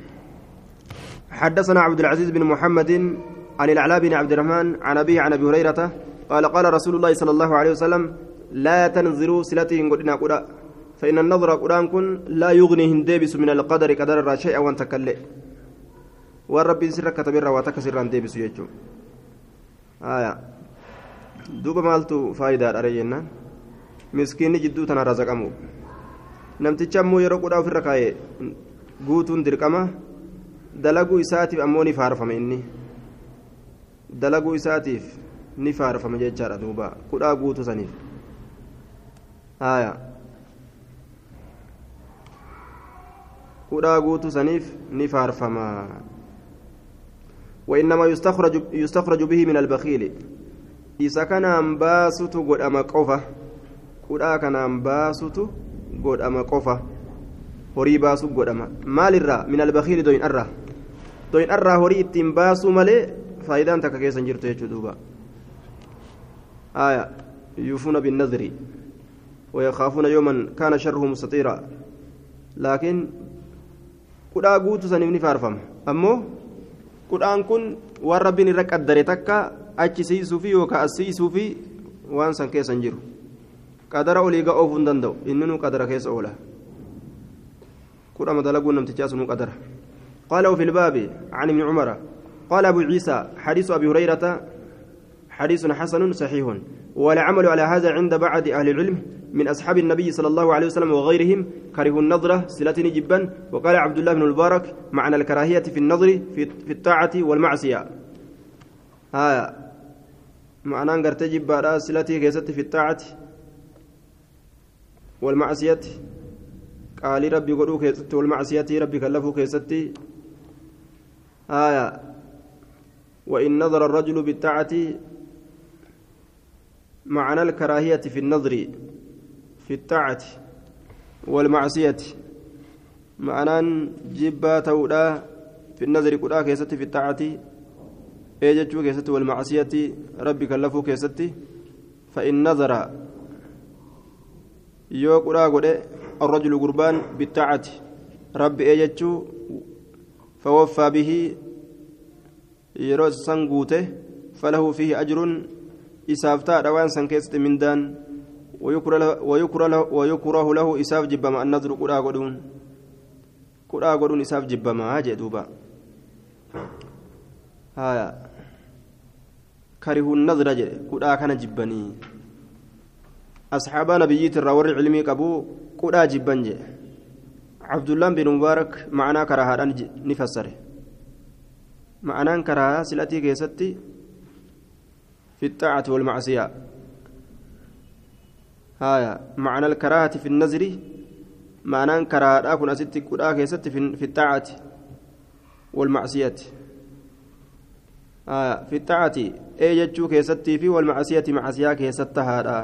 حدثنا عبد العزيز بن محمد عن العلاء بن عبد الرحمن عن أبيه عن أبي هريرة قال قال رسول الله صلى الله عليه وسلم لا تنظروا سلتي قدنا قدا فإن النظر قدان كن لا يغني هندبس من القدر قدر شيئا وان تكلئ والرب سر كتب الرواتك سرا ديبس يجو آية دوبا مالتو فايدة أرينا مسكين جدو تنا رزقمو نمتيش أمو يرو قدا في الركاية قوتون درقما دلقو إساتيف أموني فارفم إني دلقو إساتيف نفارفم جيجارة دوبا قدا قوتو سنيف آية قدا قوتو سنيف نفارفم وإنما يستخرج يستخرج به من البخيل إذا كان أنباسط قد أما قفة قد كان أنباسط قد أما قفة هري باسو قد أما مال الرا من البخيل دوين الرا دوين الرا هري تنباسو مالي فايدان تكاكيسا جرتو يجدوبا آية يوفون بالنذر ويخافون يوما كان شره مستطيرا لكن قد أقوتو سنفني فارفم أمو qudhaan kun waan rabbiin irra qaddare takka achi siisuu fi yookaan as siisuu fi waan san keessa hin jiru qadara olii ga'oofuu hin danda'u inni nu qadara keessa oola qudhama dalaguun namtichaa sunuu qadara قال وفي الباب عن ابن عمر قال أبو عيسى حديث أبي هريرة حديث حسن صحيح والعمل على هذا عند بعض أهل العلم من أصحاب النبي صلى الله عليه وسلم وغيرهم كرهوا النظرة صلة جبا وقال عبد الله بن المبارك معنى الكراهية في النظر في, في الطاعة والمعصية ها معنى قرت جبارا سلتي كيست في الطاعة والمعصية قال ربي قلوا كيست والمعصية ربي كلفوا كيست آية وإن نظر الرجل بالطاعة معنى الكراهية في النظر في الطاعة والمعصية معنى جبا تودا في النظر قدا كيست في الطاعة ايجتشو كيست والمعصية ربي كلفوا كيست فإن نظر يو قدا قد الرجل قربان بالطاعة ربي ايجتشو فوفى به يروس سنغوته فله فيه أجر إسافتا دوان سنكيست من دان ويكره له ويكره له ويكره له إساف جبما النظر قدا قدون قدا قدون إساف جبما جدوبا هايا كره النظر جد قدا كان جبني أصحاب نبي الرور العلمي كبو قدا جبن جي عبد الله بن مبارك معنا كراهة نفسره معنى كراهة سلتي كيستي في الطاعة والمعصية هايا معنى الكراهة في النظر معنى كراهة أكون أستي كدا كيستي في الطاعة والمعصية آه في الطاعة أي جتشو كيستي في والمعصية معصية كيستها هذا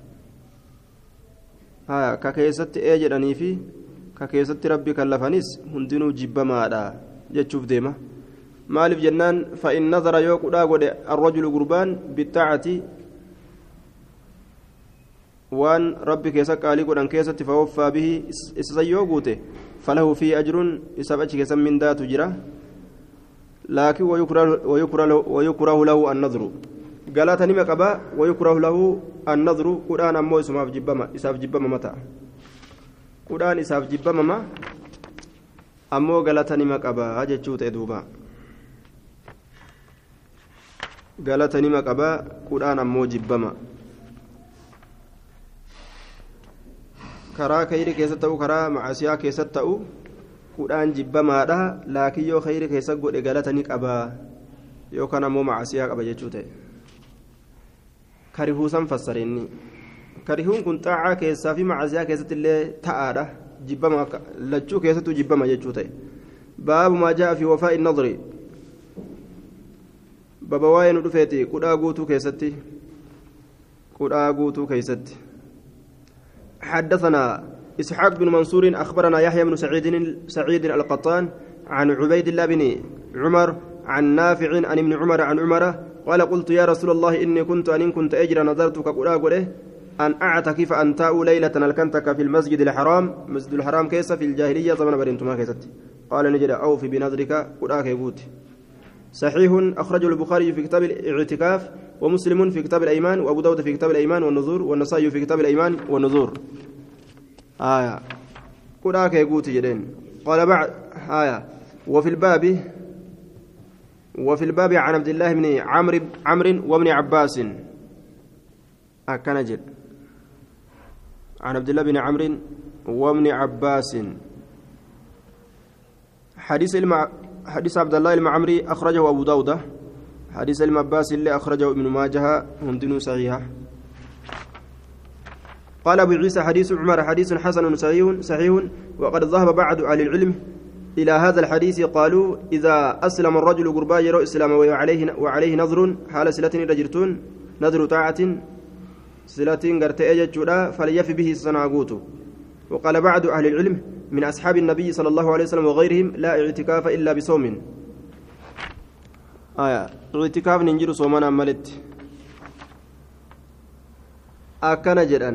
هايا ككيستي أي جدني في ككيستي ربي كلفنيس هندنو جب ماذا جتشوف ديما مالف جنان فإن نظر يوكدا قد الرجل قربان بالطاعة وان ربك يسك علي قد انكيست فوفى به إسسيوغوته فله فيه أجر إسابتش كسم من ذات جرا لكن ويكره, ويكره, ويكره له النظر قالت نما قبا ويكره له النظر قرآن أمو اسمه جبما إساف جبما متى قرآن إساف جبما ما أمو قالت نما قبا أجتشوت إدوبا galatani maqaba qudhaan ammoo jibbama karaa khayri keessa ta'u karaa macaasiyaa keessa ta'u qudhaan jibbamaadha laakiin yoo khayri keessa godhe galatani qaba yookaan ammoo macaasiyaa qaba jechuu ta'e karihuusan fassareenni karihuun kun xaacaa keessaa fi macaasiyaa keessatti illee ta'aadha jibbama lachuu keessattuu jibbama jechuu ta'e baabu maa jaa'a fi wafaa'i nadri بابا واين رفيتي قدا غوتو كيستي قدا غوتو كيستي حدثنا إسحاق بن منصور أخبرنا يحيى بن سعيد سعيد القطان عن عبيد الله بن عمر عن نافع عن ابن عمر عن عمر قال قلت يا رسول الله إني كنت أن كنت أجرى نظرتك قدا غوده أن أعتكف أن تاء ليلة الكنتك في المسجد الحرام مسجد الحرام كيس في الجاهلية زمن برنتما كيستي قال نجد أوفي بنظرك قدا كيغوتي صحيح أخرجه البخاري في كتاب الاعتكاف ومسلم في كتاب الأيمان وأبو داود في كتاب الأيمان والنذور والنسائي في كتاب الأيمان والنذور آية كراك يقول جدين قال بعد آية وفي الباب وفي الباب عن عبد الله بن عمرو عمرو وابن عباس أكنجل عن عبد الله بن عمرو وابن عباس حديث المع حديث عبد الله المعمري أخرجه أبو داود حديث المباس اللي أخرجه ابن ماجه هندن صحيحة قال أبو عيسى حديث عمر حديث حسن صحيح صحيح وقد ذهب بعض أهل العلم إلى هذا الحديث قالوا إذا أسلم الرجل قربا يرى إسلام وعليه وعليه نظر حال سلة رجرتون نظر طاعة سلة قرت أجد فليف به السناغوت وقال بعض أهل العلم من أصحاب النبي صلى الله عليه وسلم وغيرهم لا اعتكاف إلا بصوم آية اعتكاف ننجر صومنا ملت أكن جدا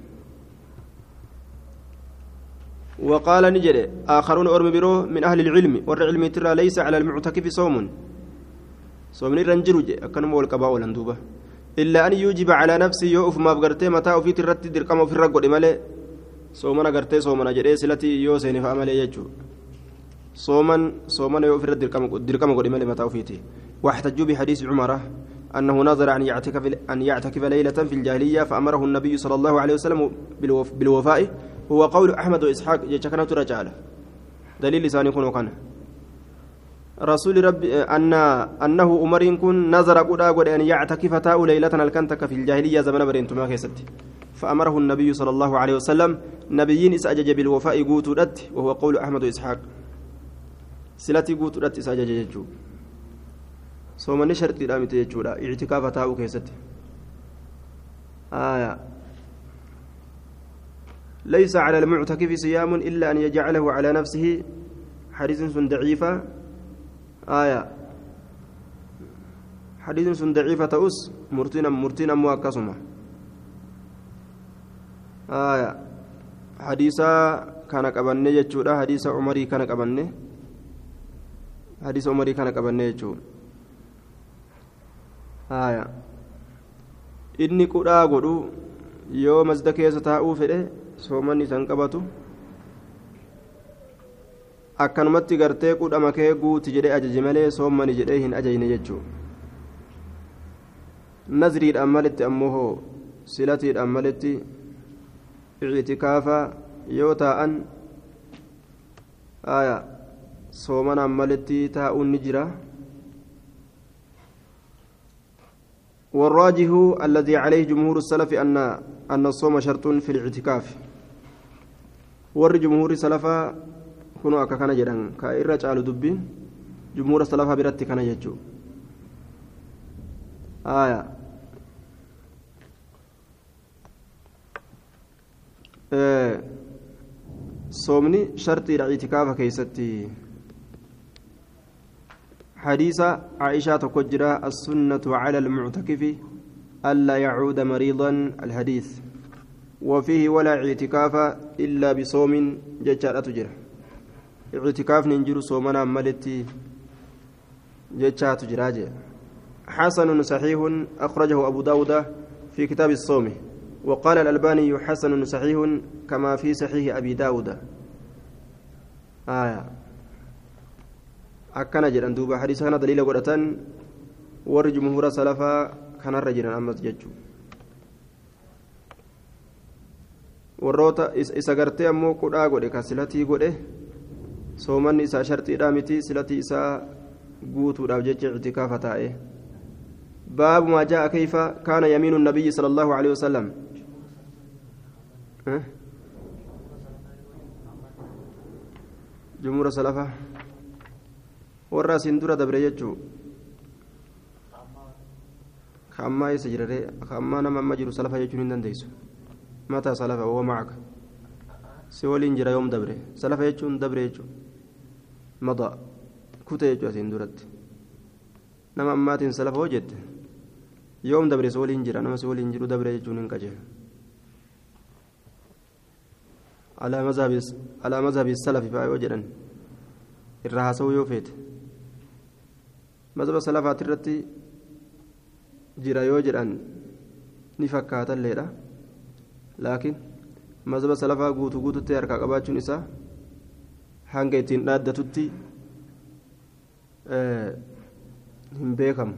وقال نجد آخرون أرم برو من أهل العلم والعلم ترى ليس على المعتكف صوم صوم رنجرج أكن مول كباء ولندوبة إلا أن يوجب على نفسه يوف ما بقرته متى وفي ترت درقم وفي الرقود ملئ soomana gartee soomana jedhee silati yoo seeniif amalee jechuudha sooman soomana yoo ofirra dirqama godhe malee mataa ofiiti واحتجوا بحديث عمر أنه نظر أن يعتكف أن يعتكف ليلة في الجاهلية فأمره النبي صلى الله عليه وسلم بالوف بالوفاء هو قول أحمد وإسحاق يتكلم رجاله دليل لسان يكون وكان رسول ربي أن أنه أمر كن نظر قد أقول أن يعتكف تاء ليلة الكنتك في الجاهلية زمن برينتما كيست فأمره النبي صلى الله عليه وسلم نبيين إسأجج بالوفاء قوت رد وهو قول أحمد وإسحاق سلتي قوت رد إسأجج يجو صومني شرط الأمت يجو لا اعتكاف تاء كيست آية ليس على المعتكف صيام إلا أن يجعله على نفسه حديث ضعيفة آية حديث ضعيفة تؤس مرتنا مرتنا مؤكسمة آية حديثا كان قبني يجودا حديث عمري كان قبني حديث عمري كان قبني يجود آية إني قدا قدو يوم مزدكي ستاؤو فده سومني سنقبتو akkanumatti gartee qudhama kee guuti jedhee ajaje malee soommani jedhee hin ajajne jechuu nazriidhaan malitti ammoo hoo silatiidhaan malitti ictikaafa yoo taa'an aya soomanaan malitti taa'uun ni jira والراجح الذي عليه جمهور السلف أن أن الصوم شرط في الاعتكاف ور جمهور السلف كنوا akka kana jedhan ka irra caalu dubbiin jumhuura salafaa biratti kana jechuu aya soomni shartiidha itikaafa keessatti حديث عائشة تقجر السنة على المعتكف ألا يعود مريضا الحديث وفيه ولا اعتكاف إلا بصوم ججارة تجرى اعتكاف ننجر صومنا ملتي ججارة تجرى حسن صحيح أخرجه أبو داود في كتاب الصوم وقال الألباني حسن صحيح كما في صحيح أبي داود آية akkana jedhan duuba hadiisa kana daliila godhatan warri jumhuura salafaa kanarra jiran ammas jechuu warroota isa gartee ammoo qudhaa godhe ka silatii godhe soomanni isaa sharxiidhaa miti silatii isaa guutuudhaaf jecha itikaafa taa'e baabu maa jaa'a kayfa kaana yamiinu nabiyyi sala allahu alehi wasalam jumhuura salafaa warra asiin dura dabre jechuu ka ammaa isa jirare ka ammaa nama amma jiru salafa jechuun hin dandeessu mataa salafa wa macaka si waliin jira yoom dabre salafa jechuun dabre jechuu mada kute jechuu asiin duratti nama ammaatiin salafa hoo jette yoom dabre si waliin jira nama si waliin jiru dabre jechuun hin qajeelu alaa mazhabi salafi faa yoo jedhan irraa haasa'uu yoo feete mazhaba salafaati irratti jira yoo jedhan ni fakkaatalleedha laakiin mazhaba salafaa guutuu guututti harkaa qabaachuun isaa hanga ittiin dhaaddatutti hin beekamu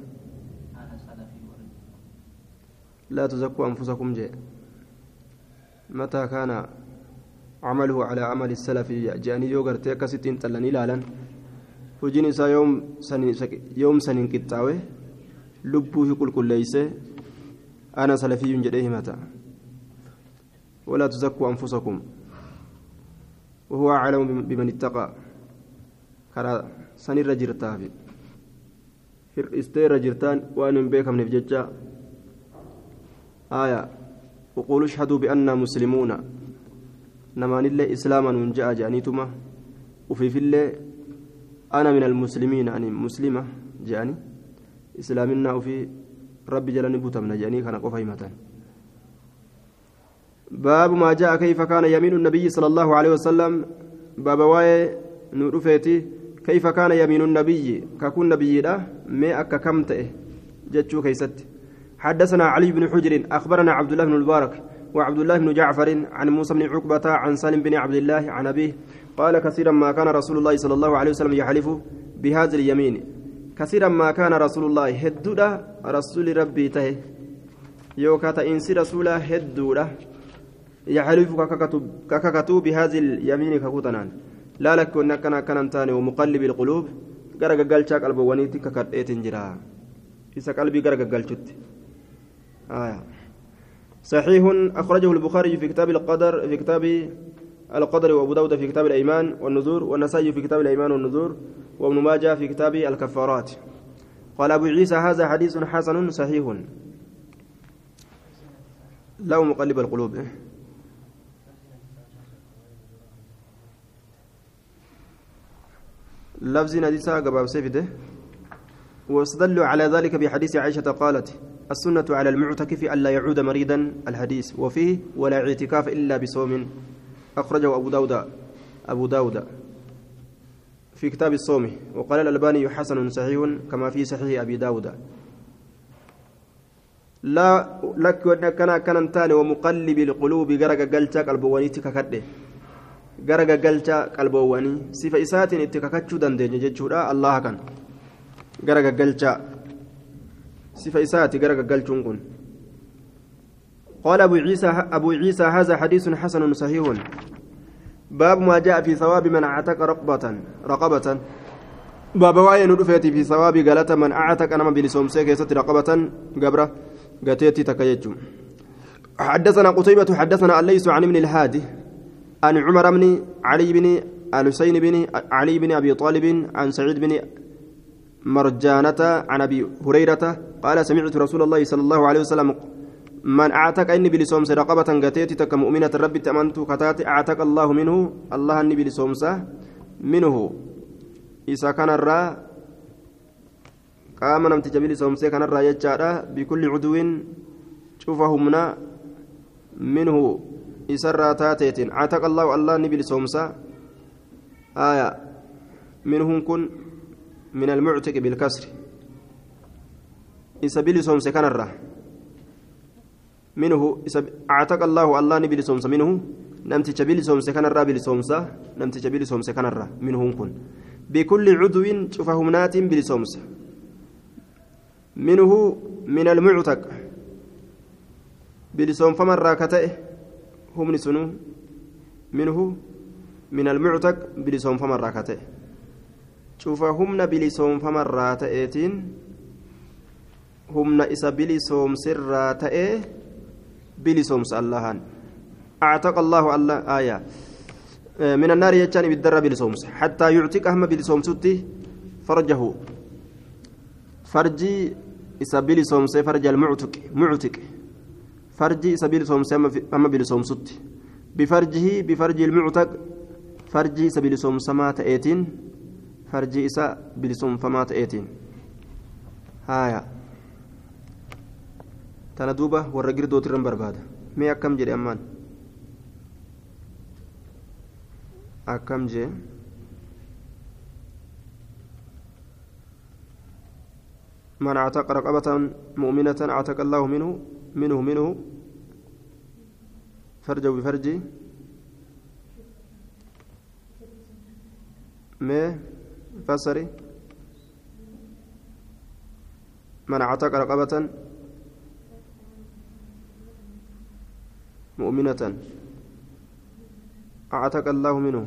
laa tuzakkuu anfusakum jee mataa kaana عمله على عمل السلف جاني يوغرت كستين تلني لالا وجين إسا يوم سن يوم سنين كتاوي لبوه كل كل ليس أنا سلفي جديه متى ولا تزكوا أنفسكم وهو أعلم بمن اتقى كرا سني رجرتا في فر استي رجرتان وأنا بكم نفججا آية وقولوا اشهدوا بأننا مسلمون نمان الله إسلاما ونجاء جانيتما وفي في الله أنا من المسلمين أنا مسلمة جاني إسلامنا وفي ربي جلني بوتمنا جاني كان قفاي متان باب ما جاء كيف كان يمين النبي صلى الله عليه وسلم باب واي نورفيتي كيف كان يمين النبي ككون نبي لا ما أككمته جتشو كيست حدثنا علي بن حجر أخبرنا عبد الله بن المبارك وعبد الله بن جعفر عن موسى بن عقبة عن سالم بن عبد الله عن أبيه قال كثيرا ما كان رسول الله صلى الله عليه وسلم يحلف بهذا اليمين كثيرا ما كان رسول الله هدودا رسول ربي ته يوكاتا إنسي رسولا هدودا يحلف كككتو بهذه اليمين ككوتنان لا لك ونكنا كننتان ومقلب القلوب غرغ غلچا قلبوانيتي ككديتين جرا إذا قلبي غرغ غلچت آية صحيح أخرجه البخاري في كتاب القدر في كتاب القدر وأبو داود في كتاب الأيمان والنذور والنسائي في كتاب الأيمان والنذور وابن ماجه في كتاب الكفارات قال أبو عيسى هذا حديث حسن صحيح له مقلب القلوب لفظ نديسا قباب سيفده واستدلوا على ذلك بحديث عائشة قالت السنة على المعتكف ألا يعود مريدا الحديث وفيه ولا اعتكاف إلا بصوم أخرجه أبو داود أبو داود في كتاب الصوم وقال الألباني حسن صحيح كما في صحيح أبي داود لا لك كان كان تاني ومقلب القلوب غرق قلتك قلبوانيتك كده غرق قلتك قلبواني صفة إسات اتكاكتشو دندن ججورا الله كان غرق قلتك صفة إسات غرق قلتشون قال أبو عيسى أبو عيسى هذا حديث حسن صحيح باب ما جاء في ثواب من اعتق رقبة رقبة باب وين رفيت في ثواب قالت من اعتق انا بلسوم سيكيست رقبة قبره قتيتي تكيجم حدثنا قتيبة حدثنا الليث عن ابن الهادي عن عمر بن علي بن الحسين بن علي بن ابي طالب عن سعيد بن مرجانة عن ابي هريرة قال سمعت رسول الله صلى الله عليه وسلم من اعتق اني بلسوم رقبة قتيتي تك مؤمنة ربي تأمنت كتات اعتق الله منه الله اني بلسوم منه إذا كان الرا قام نمت جبل سومسي كان الرا يجارا بكل عدو شوفهمنا منه إسرى تاتيتين عتق الله الله نبي سومسا آية منهم كن من المعتق بالكسر إسبيل سومسي كان الرا منه عتق الله الله نبي سومسا منه نمت جبل سومسي كان الرا بلسومسا نمت جبل سومسي كان الرا منهم كن بكل عضو شفهمنات بلسومس منه من المعتق بلسوم فمن راكته هم نسنو منه من المعتق بلسوم فمن راكته شفهمنا بلسوم فمن راتئتين همنا إسا بلسوم سر راتئ بلسومس اللهان أعتق الله الله آية من النار يجاني بالدرب بلسومس حتى يعتق أهم بلسومسوتي فرجه فرجي إسابيل سومس فرج المعتق معتق فرجي إسابيل سومس أما بلسومسوتي بفرجه بفرج المعتق فرجي إسابيل سومس ما تأتين فرجي إسا بلسوم فما تأتين هايا تندوبة والرجل دوترن بربادة مي أكم جري أمان أكم جي من اعتق رقبة مؤمنة اعتق الله منه منه منه فرجه بفرجه ما فسري من اعتق رقبة مؤمنة اعتق الله منه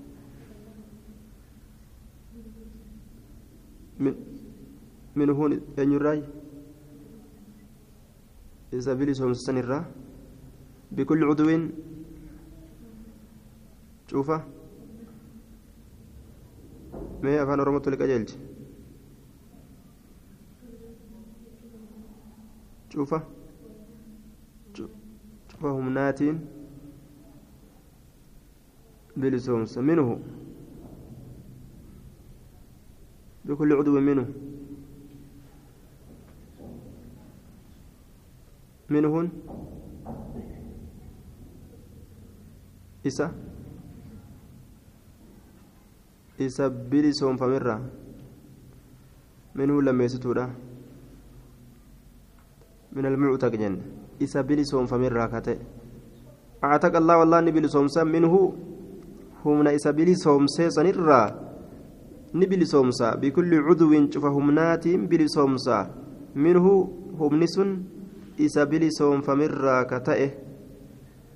من من هون ينراي إذا بلسهم السنرة بكل عضو شوفه ما أفعل رمضة لك أجلج شوفه شوفهم ناتين بلسهم منه بكل عضو منه منهن إسا إسا بلسهم فمرة منه لما يستورا من المعتق جن إسا بلسهم فمرة كته أعتق الله والله نبلسهم سم منه هم إسا بلسهم سيسنرا نبلسهم سا بكل عضو فهم ناتم بلسهم سا منه هم نسن إسا بلسهم فمرة كته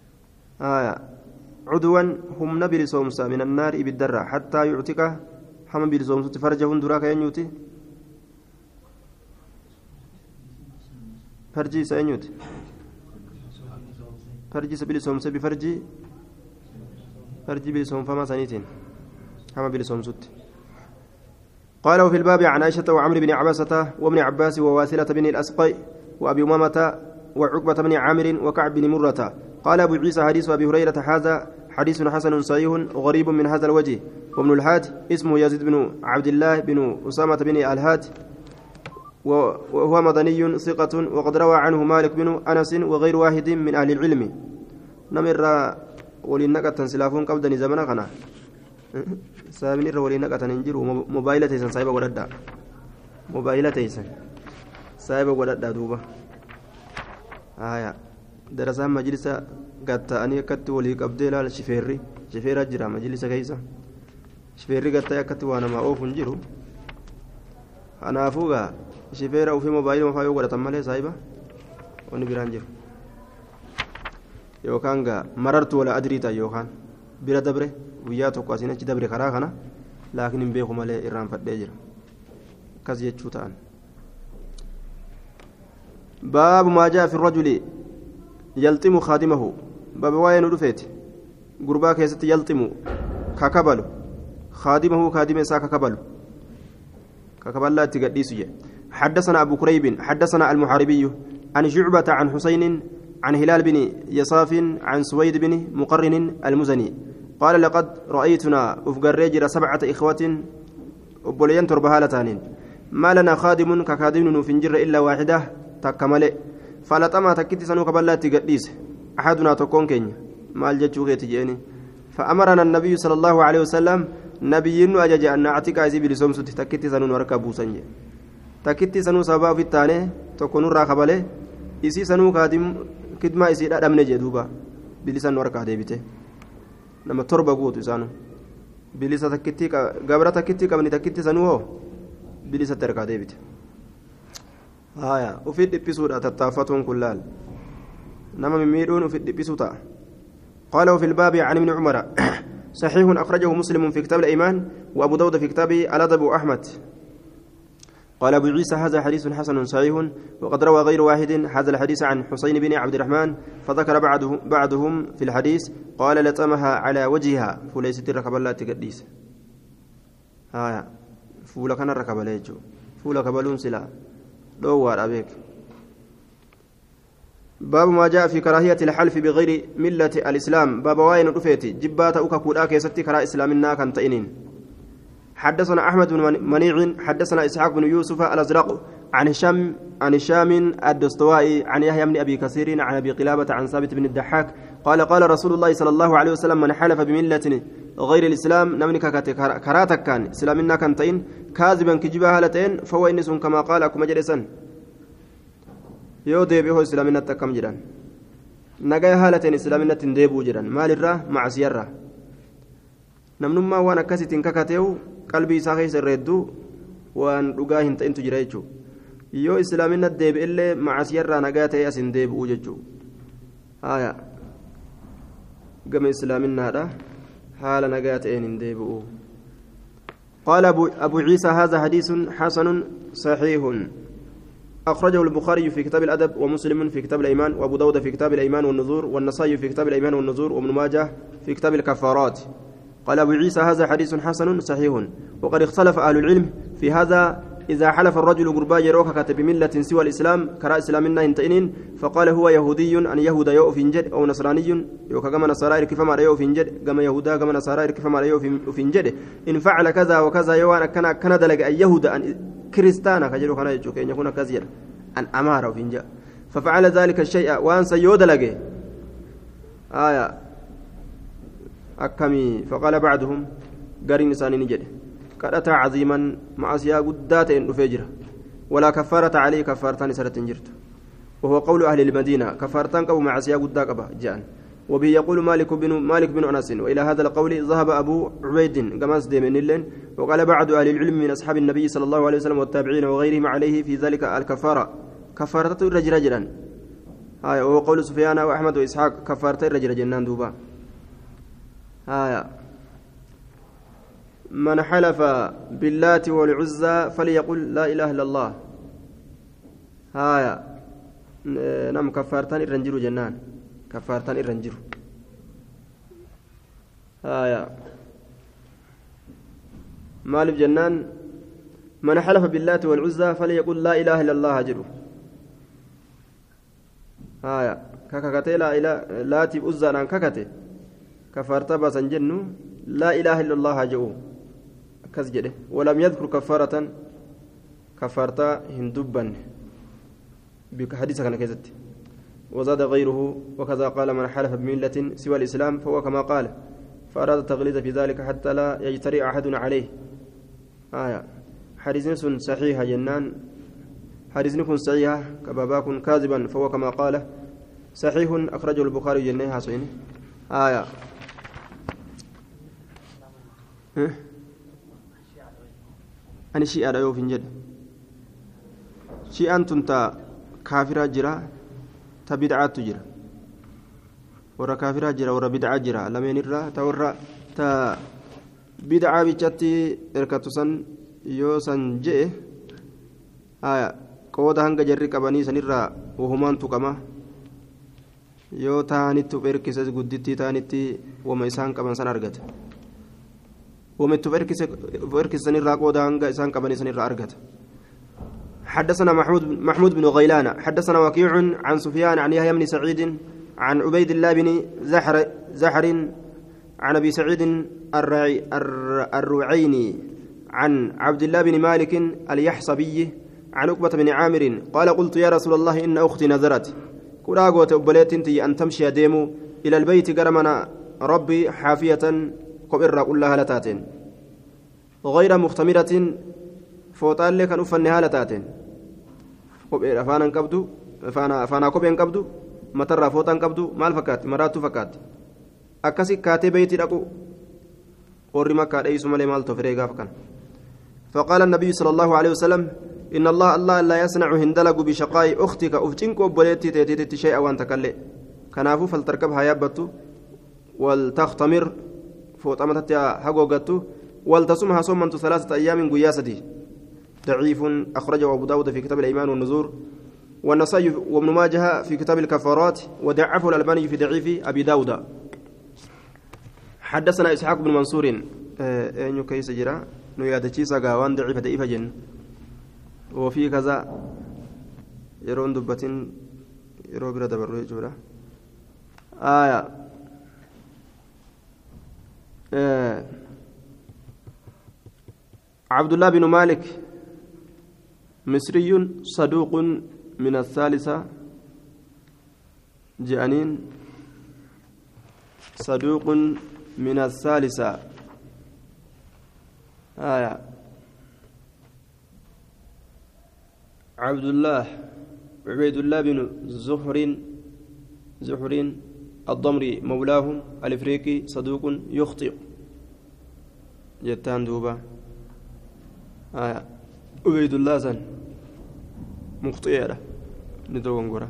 آية عدوا هم نبلسهم من النار بالدرة حتى يعتق حمام بلسومسوت فرجه هندراك ينيوتي فرجي سينيوتي فرجي سبلسومس بفرجي فرجي بلسوم فما سنيتين حمام بلسومسوت قال وفي الباب عن عائشة وعمرو بن عباسة وابن عباس وواسلة بن الأسقي وأبي أمامة وعقبة بن عامر وكعب بن مرة قال أبو عيسى حديث أبي هريرة هذا حديث حسن صحيح غريب من هذا الوجه وابن الهاد اسمه يزيد بن عبد الله بن أسامة بن الهاد وهو مدني ثقة وقد روى عنه مالك بن أنس وغير واحد من أهل العلم نمر ولنك تنسلافون قبل زمنا خنا سامين الر ولنك تنجر موبايل تيسن سايبا وددا موبايل تيسن سايبا وددا دوبا آية درسان مجلس قد أني كت ولي قبدي لا شفيري شفير جرا مجلس كيسا شفيري قد يكت وانا ما أوف نجرو أنا أفوقا شفير أو في موبايل ما فايو قد تملي سايبا ونبيرانجر يوكان مررت ولا أدري تا يوكان بلا دبره وياتو قاسينا شي دبره كرا كنا لكن بيخو مالي إيران فدجر كازي تشوتان باب ما جاء في الرجل يلطم خادمه باب واين رفيت غربا كيست يلطم ككبل خادمه خادم سا ككبل ككبل لا تقديس حدثنا ابو كريب حدثنا المحاربي عن شعبة عن حسين عن هلال بن يصاف عن سويد بن مقرن المزني قال لقد رأيتنا أفقر رجل سبعة إخوة أبوليان تربهالتان ما لنا خادم كخادم نفنجر إلا واحدة تكمل فلطما تكتي سنو قبل تقديس أحدنا تكون كينيا ما الجتشو تجيني فأمرنا النبي صلى الله عليه وسلم نبي أجج أن نعتك عزي بلسوم ست تكتي سنو نركبو سنجي تكتي سنو سبا في التاني تكون راقبله إسي سنو خادم كدما إسي دام نجي دوبا بلسان وركا ديبته نما تربة قوت سانو بلسا تكتي قبرة تكتي كمني تكتي سنو بلسا تركا ديبته آية وفي الدبسود أتتافتون كلال نما مميرون وفي الدبسود قال وفي الباب عن ابن عمر صحيح أخرجه مسلم في كتاب الإيمان وأبو داود في كتاب الأدب وأحمد قال أبو عيسى هذا حديث حسن صحيح وقد روى غير واحد هذا الحديث عن حسين بن عبد الرحمن فذكر بعده بعضهم في الحديث قال لطمها على وجهها فليست الركب لا تقديس آية فولا كان الركب لا يجو فولا كبلون سلا دوار أبيك باب ما جاء في كراهية الحلف بغير ملة الإسلام باب واين رفيتي جبات أوكا كودا كيستي كرا إسلامنا كان تئنين حدثنا أحمد بن منيع حدثنا إسحاق بن يوسف الأزرق عن هشام عن هشام الدستوائي عن يحيى بن أبي كثير عن أبي قلابة عن ثابت بن الضحاك قال قال رسول الله صلى الله عليه وسلم من حلف بملة غير الإسلام نمنك كراتك كان إسلامنا كان تئن كاذبا كجبا هالتين فهو إنس كما قال أكما جلسا يو ديبه إسلامنا تكم جران نجاي هالتين إسلامنا تنديبو جران مال الرا مع سيرة نمنما وانا كاسيتين كاكاتيو قلبي ساخي سردو وان رغاهن تنتو جرايچو يو إسلامنا ديب إلي مع سيرة نجاتي أسن ديبو ججو آية قم إسلامنا هذا حال نجاتي أن ديبو قال أبو, أبو عيسى هذا حديث حسن صحيح أخرجه البخاري في كتاب الأدب ومسلم في كتاب الأيمان وأبو داود في كتاب الأيمان والنذور والنسائي في كتاب الأيمان والنذور وابن ماجه في كتاب الكفارات قال أبو عيسى هذا حديث حسن صحيح وقد اختلف أهل العلم في هذا إذا حلف الرجل قربا يروك كتب ملة سوى الإسلام كرا إسلامنا انتئنين فقال هو يهودي أن يهود يؤف جد أو نصراني يوكا كما نصارى كيف ما يؤف جد كما يهودا كما نصارى كيف ما يؤف جد إن فعل كذا وكذا يوانا كان كان دلق أن يهود أن كريستانا كجلو كان يجوك أن يكون كزير أن أماره في جد ففعل ذلك الشيء وأن سيود لقي آية أكمي فقال بعضهم قرين إنسان نجد قد عظيما مع سيا قدات إن فجر ولا كفارة عليه كفارتان سرت جرت وهو قول أهل المدينة كفارتان كبو مع سيا قداك جاء وبه يقول مالك بن مالك بن أنس وإلى هذا القول ذهب أبو عبيد قماس ديمن اللين وقال بعض أهل العلم من أصحاب النبي صلى الله عليه وسلم والتابعين وغيرهم عليه في ذلك الكفارة كفارة الرجل رجلا هاي وهو قول سفيان وأحمد وإسحاق كفارة الرجل جنان دوبا آية من حلف باللات والعزى فليقل لا إله إلا الله هايا نعم كفارتان الرنجر جنان كفارتان الرنجر هايا مالف جنان من حلف باللات والعزى فليقل لا إله إلا الله جرو هايا كككتي لا إله لاتي عزى نان ككتي كفارتا باسن جنو لا إله إلا الله جو كسجده ولم يذكر كفارة كفارتا هندبا بحديث كان كذت وزاد غيره وكذا قال من حلف بملة سوى الإسلام فهو كما قال فأراد التغليظ في ذلك حتى لا يجترئ أحد عليه آية حديث صحيح جنان حديث كن صحيح كبابا كن كاذبا فهو كما قال صحيح أخرجه البخاري جنيه حسين آية أنا شيء أرى يوفين جد شيء أنتم تا كافرة جرا تبدعات جرا ورا كافرة جرا ورا بدعة جرا لمن الرا تورا تا بدعة بيجتي إركاتوسن يوسن جئ آية قوة هنگ جري كباني سنرا وهمان تكما yoo taanitti uf erkises guddittii taanitti wama isaan qaban san argata wama itti uf erkisan irraa qooda hanga isaan qaban san irraa argata حدثنا محمود محمود بن غيلان حدثنا وكيع عن سفيان عن يحيى بن سعيد عن عبيد الله بن زحر زحر عن ابي سعيد الرعي الرعيني عن عبد الله بن مالك اليحصبي عن عقبة بن عامر قال قلت يا رسول الله إن أختي نذرت كلا قوت أبليتنتي أن تمشي ديمو إلى البيت قرمنا ربي حافية قبر كلها لتاتين غير مختمرة فوتال لك نفنها لتاتين قبر أفانا قبدو أفانا أفانا قبين قبدو متر فوتان قبدو مال فكات مراتو فكات أكسي كاتي بيتي لكو ورمى كات أي سمالي مال تفريقا فكان فقال النبي صلى الله عليه وسلم إن الله الله لا يصنع هندلق بشقاء أختك أفتنك وبليتي تيتي شيئا وأن تكلي كنافو فلتركبها يابتو ولتختمر فوتامتها هقوقتو ولتصمها صوما ثلاثة أيام قياسدي ضعيف أخرجه أبو داود في كتاب الإيمان والنذور والنسائي وابن ماجه في كتاب الكفارات وضعفه الألباني في ضعيف أبي داود حدثنا إسحاق بن منصور أن يكيس جرا نيادتشي ساقا وان ضعيف ضعيف جن وفي كذا يرون دبتين يرو برا دبرو يجورا آية آه. عبد الله بن مالك مصري صدوق من الثالثة جانين صدوق من الثالثة آية عبد الله عبيد الله بن زهر زهر الضمري مولاهم الافريقي صدوق يخطئ جتان دوبا آه. عبيد الله زن مخطئ ندوغن غورا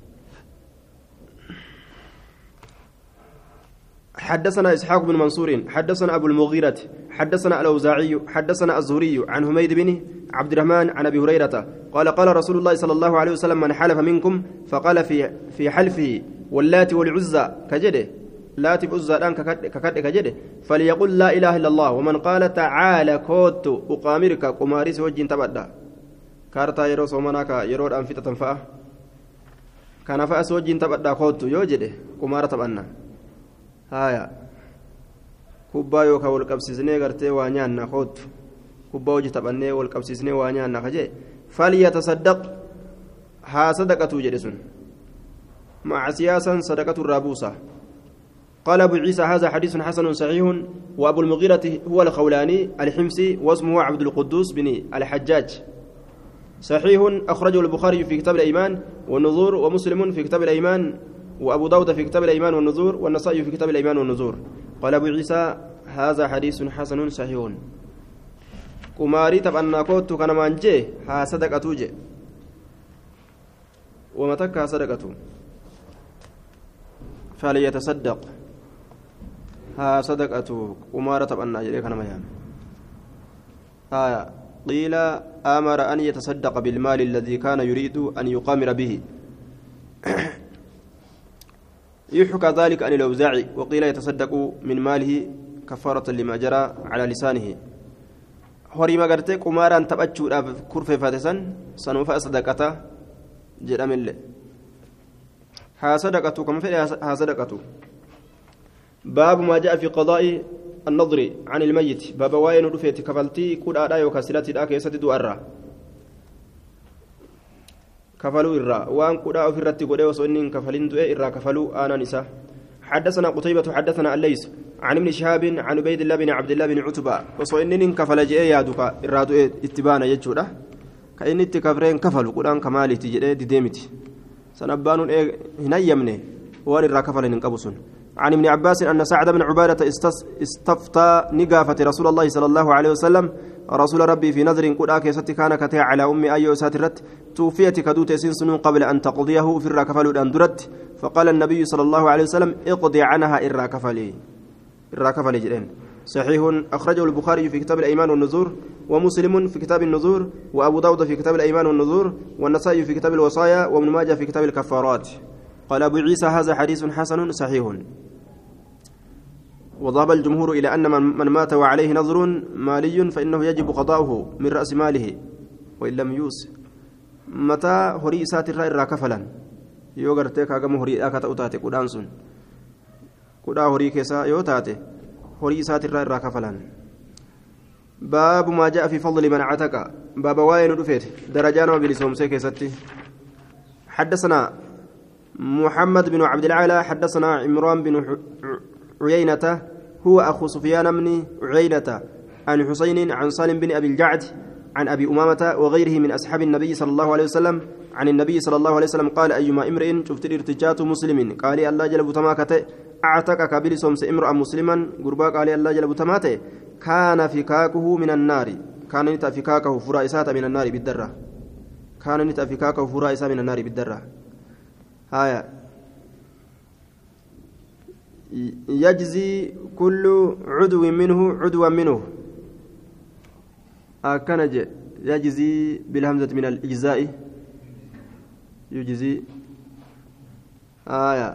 حدثنا إسحاق بن منصور حدثنا أبو المغيرة حدثنا الأوزاعي حدثنا الزهري عن حميد بن عبد الرحمن عن أبي هريرة قال قال رسول الله صلى الله عليه وسلم من حلف منكم فقال في في حلفه واللات والعزى كجده لات بعزى الآن ككد كجده فليقل لا إله إلا الله ومن قال تعالى كوت أقامرك قماريس وجه تبدا كارتا يرو سومناك يرو أنفت تنفع كان فأس وجه تبدا كوت يوجده قمارة تبنا هايا kubbaa yookaan wal qabsiisnee gartee waa nyaanna kootu kubbaa hojii taphannee wal qabsiisnee waa nyaanna kajee falyatasaddaq haa sadaqatuu jedhe sun maca siyaasan sadaqatu irraa buusa قال أبو عيسى هذا حديث حسن صحيح وأبو المغيرة هو الخولاني الحمصي واسمه عبد القدوس بن الحجاج صحيح أخرجه البخاري في كتاب الأيمان والنذور ومسلم في كتاب الأيمان وأبو داود في كتاب الأيمان والنذور والنسائي في كتاب الأيمان والنذور قال أبو عيسى هذا حديث حسن صحيح قماري تبأنا كوتو كان مانجي ها صدقة جي ومتك صدقة فليتصدق ها صدقة قمارة تبأنا جي كان ميان آية قيل أمر أن يتصدق بالمال الذي كان يريد أن يقامر به يحكى ذلك عن الأوزاعي وقيل يتصدق من ماله كفارة لما جرى على لسانه horii magartee qumaaraan taphachuudhaaf kurfeeffate san sanuufa sadaqata jedhamillee haa sadaqatu kama fedhe haa sadaqatu baabu maa ja'a fi qadaa'i annadri can ilmayyit baaba waa'ee nu dhufeeti kafaltii qudhaadhaa yookaan silatiidhaa keessatti du'arraa kafaluu irraa waan qudhaa ofirratti godhee osoo inni hin kafalin du'e irraa kafaluu aanaan isaa حدثنا قتيبة حدثنا الليث عن ابن شهاب عن عبيد الله بن عبد الله بن عتبة وصوئنن كفل جئ يادك إرادو اتبانا يجودا كأن اتكفرين كفلوا قرآن كمالي تجئ ديمتي سنبان هنا يمني وان الرا كفل قبسون عن ابن عباس أن سعد بن عبادة استفتى نقافة رسول الله صلى الله عليه وسلم رسول ربي في نذر قد كيست كان كتي على أم أيو ساترت توفيت كدوت سنسن قبل أن تقضيه في الراكفل الأندرت فقال النبي صلى الله عليه وسلم اقضي عنها الراكفلي الراكفلي جرين صحيح أخرجه البخاري في كتاب الأيمان والنذور ومسلم في كتاب النذور وأبو داود في كتاب الأيمان والنذور والنسائي في كتاب الوصايا وابن ماجه في كتاب الكفارات قال أبو عيسى هذا حديث حسن صحيح وذهب الجمهور إلى أن من مات وعليه نظر مالي فإنه يجب قضاؤه من رأس ماله وإن لم يوس متى هري ساتر إرى كفلا يوغرتك أقام هري أكتا أتاتي قدانسون قدا هري كيسا يوتاتي هري ساتر إرى كفلا باب ما جاء في فضل من عتق باب واين رفيت درجان وبلسهم سيكيستي حدثنا محمد بن عبد العالى حدثنا عمران بن عيينة هو أخو سفيان بن عيينة عن حسين عن سالم بن أبي الجعد عن أبي أمامة وغيره من أصحاب النبي صلى الله عليه وسلم عن النبي صلى الله عليه وسلم قال أيما امرئ شفت الارتجات مسلم قال الله جل بتماكته أعتق كبير سمس امرأ مسلما قربا قال الله جل بتماته كان فكاكه من النار كان نتفكاكه فرائسات من النار بالدرة كان نتفكاكه فرائسات من النار بالدرة هايا يجزي كل عضو منه عضوا منه أكنج يجزي بالهمزة من الإجزاء يجزي آية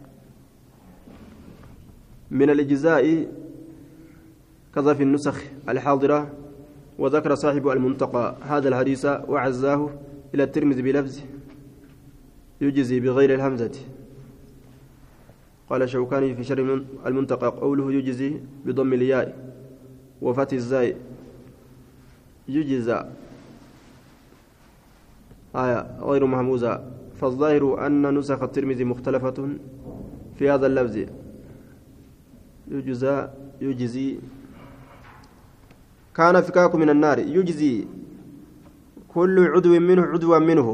من الإجزاء كذا في النسخ الحاضرة وذكر صاحب المنتقى هذا الحديث وعزاه إلى الترمذي بلفظ يجزي بغير الهمزة قال شوكاني في شر المنتقى قوله يجزي بضم الياء وفتح الزاي يجزى آية غير مهموزة فالظاهر أن نسخ الترمذي مختلفة في هذا اللفظ يجزى يجزي كان فكاك من النار يجزي كل عضو منه عضوا منه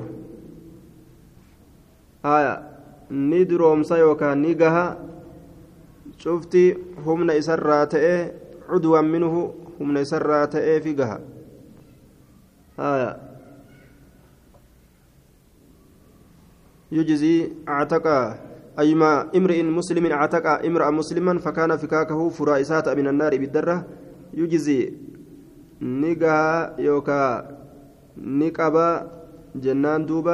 آية ندرومسا يوكا نيغها شفتي هم نيسرات عضوا منه هم نيسرات في جها آية يجزي اعتق أيما امرئ مسلم اعتق امرأ مسلما فكان فكاكه فرائسات من النار بالدرة يجزي نيغها يوكا نيكابا جنان دوبا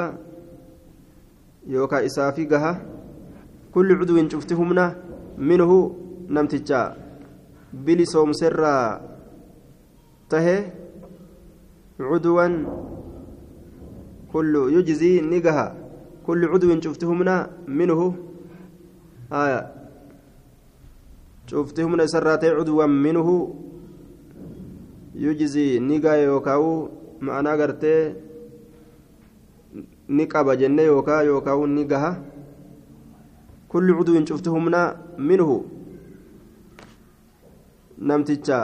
يوكا إسافي جها كل عضو شفتهمنا منه نمتجا بلسوم سرا تهي عضوا كل يجزي نجها كل عضو شفتهمنا منه آية شفتهمنا سرا عضوا منه يجزي نجا يوكاو معنا قرتي نقب جنة يوكا يوكا نقها كل عضو شفتهمنا منه نمتجا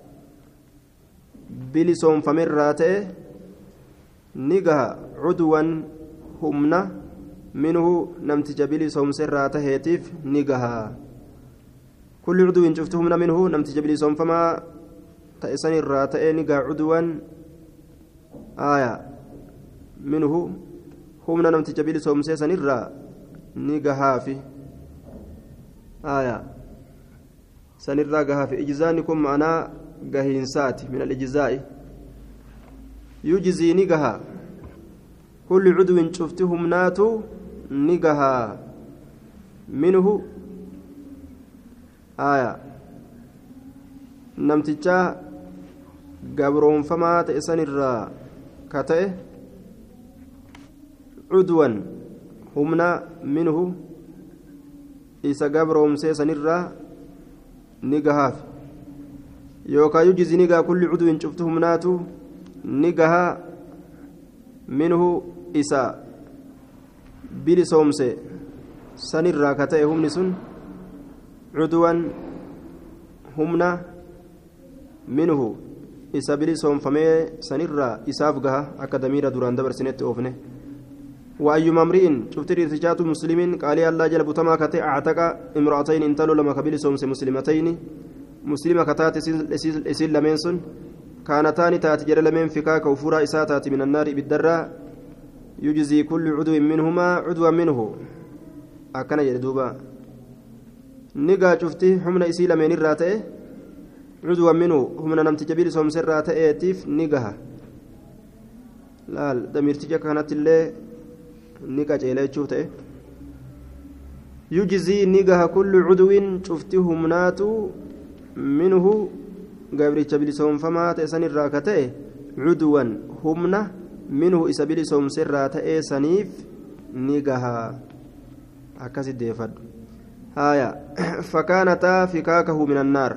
بلسون فمراته نقها عضوا همنا منه نمتجا بلسون سراته هيتف نقها كل عضو شفتهمنا منه نمتجا بلسون فما تأسن الراته نقها عضوا آية منه humna namticha bilisoomsee sanirraa ni gahaafi aayaa sanirraa gahaafi ijzaani kun ma'anaa gahiinsaati min alijzaa'i يجزي نجها كل عضو شفتهم ناتو نجها منه آية نمتجا قبرون فما تأسن الرا كتئ عضوا همنا منه إسا قبرون سيسن الرا نجهاف يوكا يجزي نجا كل عضو شفتهم ناتو نجها منه إسا بلي سومسي سنرا كتئ همني سن عضوا همنا منه إسا بلي سومفمي سنرا إساف قها أكاديميرا دوران دبر سنة أوفنه وأيما امرئ شفت ارتجاء مسلمين قال الله جل بتما كتئ أعتق امرأتين انتلوا لما كبلي سومسي مسلمتين مسلمة كتات إسيل لمن سن كانتان تات جل لمن فكاك وفورا إساتات من النار بالدرة يجزي كل عضو منهما عضوا منه أكن جلدوبا نيجا شفتي حمنا إسيل من الراتئ عضوا منه حمنا نمت جبيل سومس الراتئ تيف نيجها لا دميرتي كانت اللي نيجا جيلة شفتي يجزي نيجها كل عضو شفتي همناتو منه قبل جبيل سوم فما تسن الراكتئ عضوا همنا منه إسابيل سوم سرات سنيف نيجها أكاسي ديفد هايا فكانتا فكاكه من النار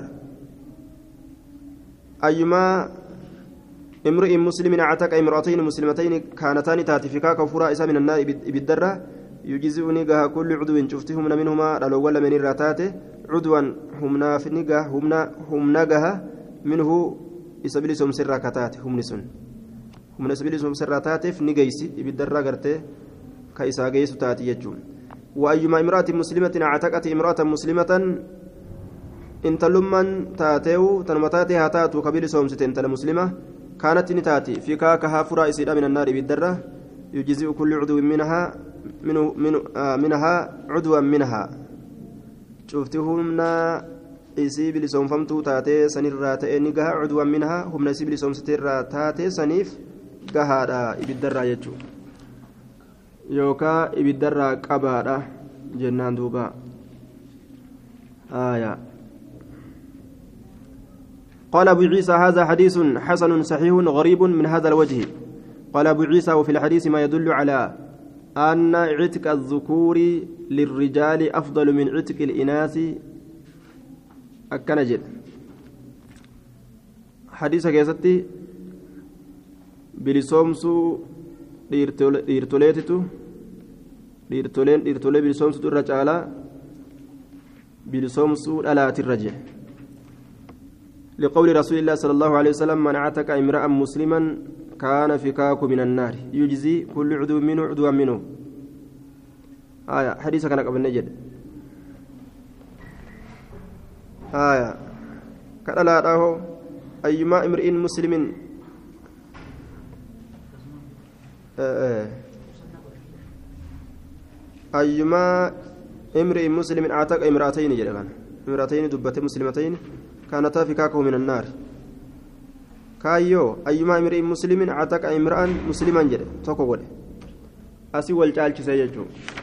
أيما امرئ مسلم اعتق امرأتين مسلمتين كانتان تاتي فكاكه فرائسا من النار بالدرة يجزئ نيجها كل عضو شفتهم منهما الأول من الراتات عضوا همنا في نيجها همنا همناجها منه إسابيل سوم سراكتات هم نسون humna sibiilii sirraa taateef ni geessi ibiddarraa gartee ka isaa geessu taati jechuun waayyuma imraatin muslimatin actaqati imraatan muslimatan intalummaan taateewu tanuma taatee haa taatu kabili soomsite intala muslima kaanatti ni taati fi kaakahaa furaa isiidha min annaari ibiddarra yujzi'u kulli cudwin minahaa minahaa cudwan minahaa cufti humna isii bilisoomfamtuu taatee sanirraa ta'e ni gaha cudwan minahaa humna isii bilisoomsiteerraa taatee saniif gahaadha ibiddarraa jechuun yookaan ibiddarraa qabaadha jennaan duuba aayaa قال أبو عيسى هذا حديث حسن صحيح غريب من هذا الوجه قال أبو عيسى وفي الحديث ما يدل على أن عتق الذكور للرجال أفضل من عتق الإناث أكنجل حديث كيستي bilisomsuu dhiirtoleetitu dhiirtoleen dhiirtolee bilisomsutu irra caalaa bilisomsuu dhalaatirra jee لقول رسول الله صلى الله عليه وسلم من اعتق امرأ مسلما كان فكاك من النار يجزي كل عضو منه عضوا منه آية حديث كان قبل نجد آية كان لا راه أيما امرئ مسلم أيما امرئ مسلم اعتق امرأتين جلغان امرأتين دبت مسلمتين كانتا فكاكه من النار كايو أيما امرئ مسلم اعتق امرأ مسلما جل توكو أسي والجالش سيجو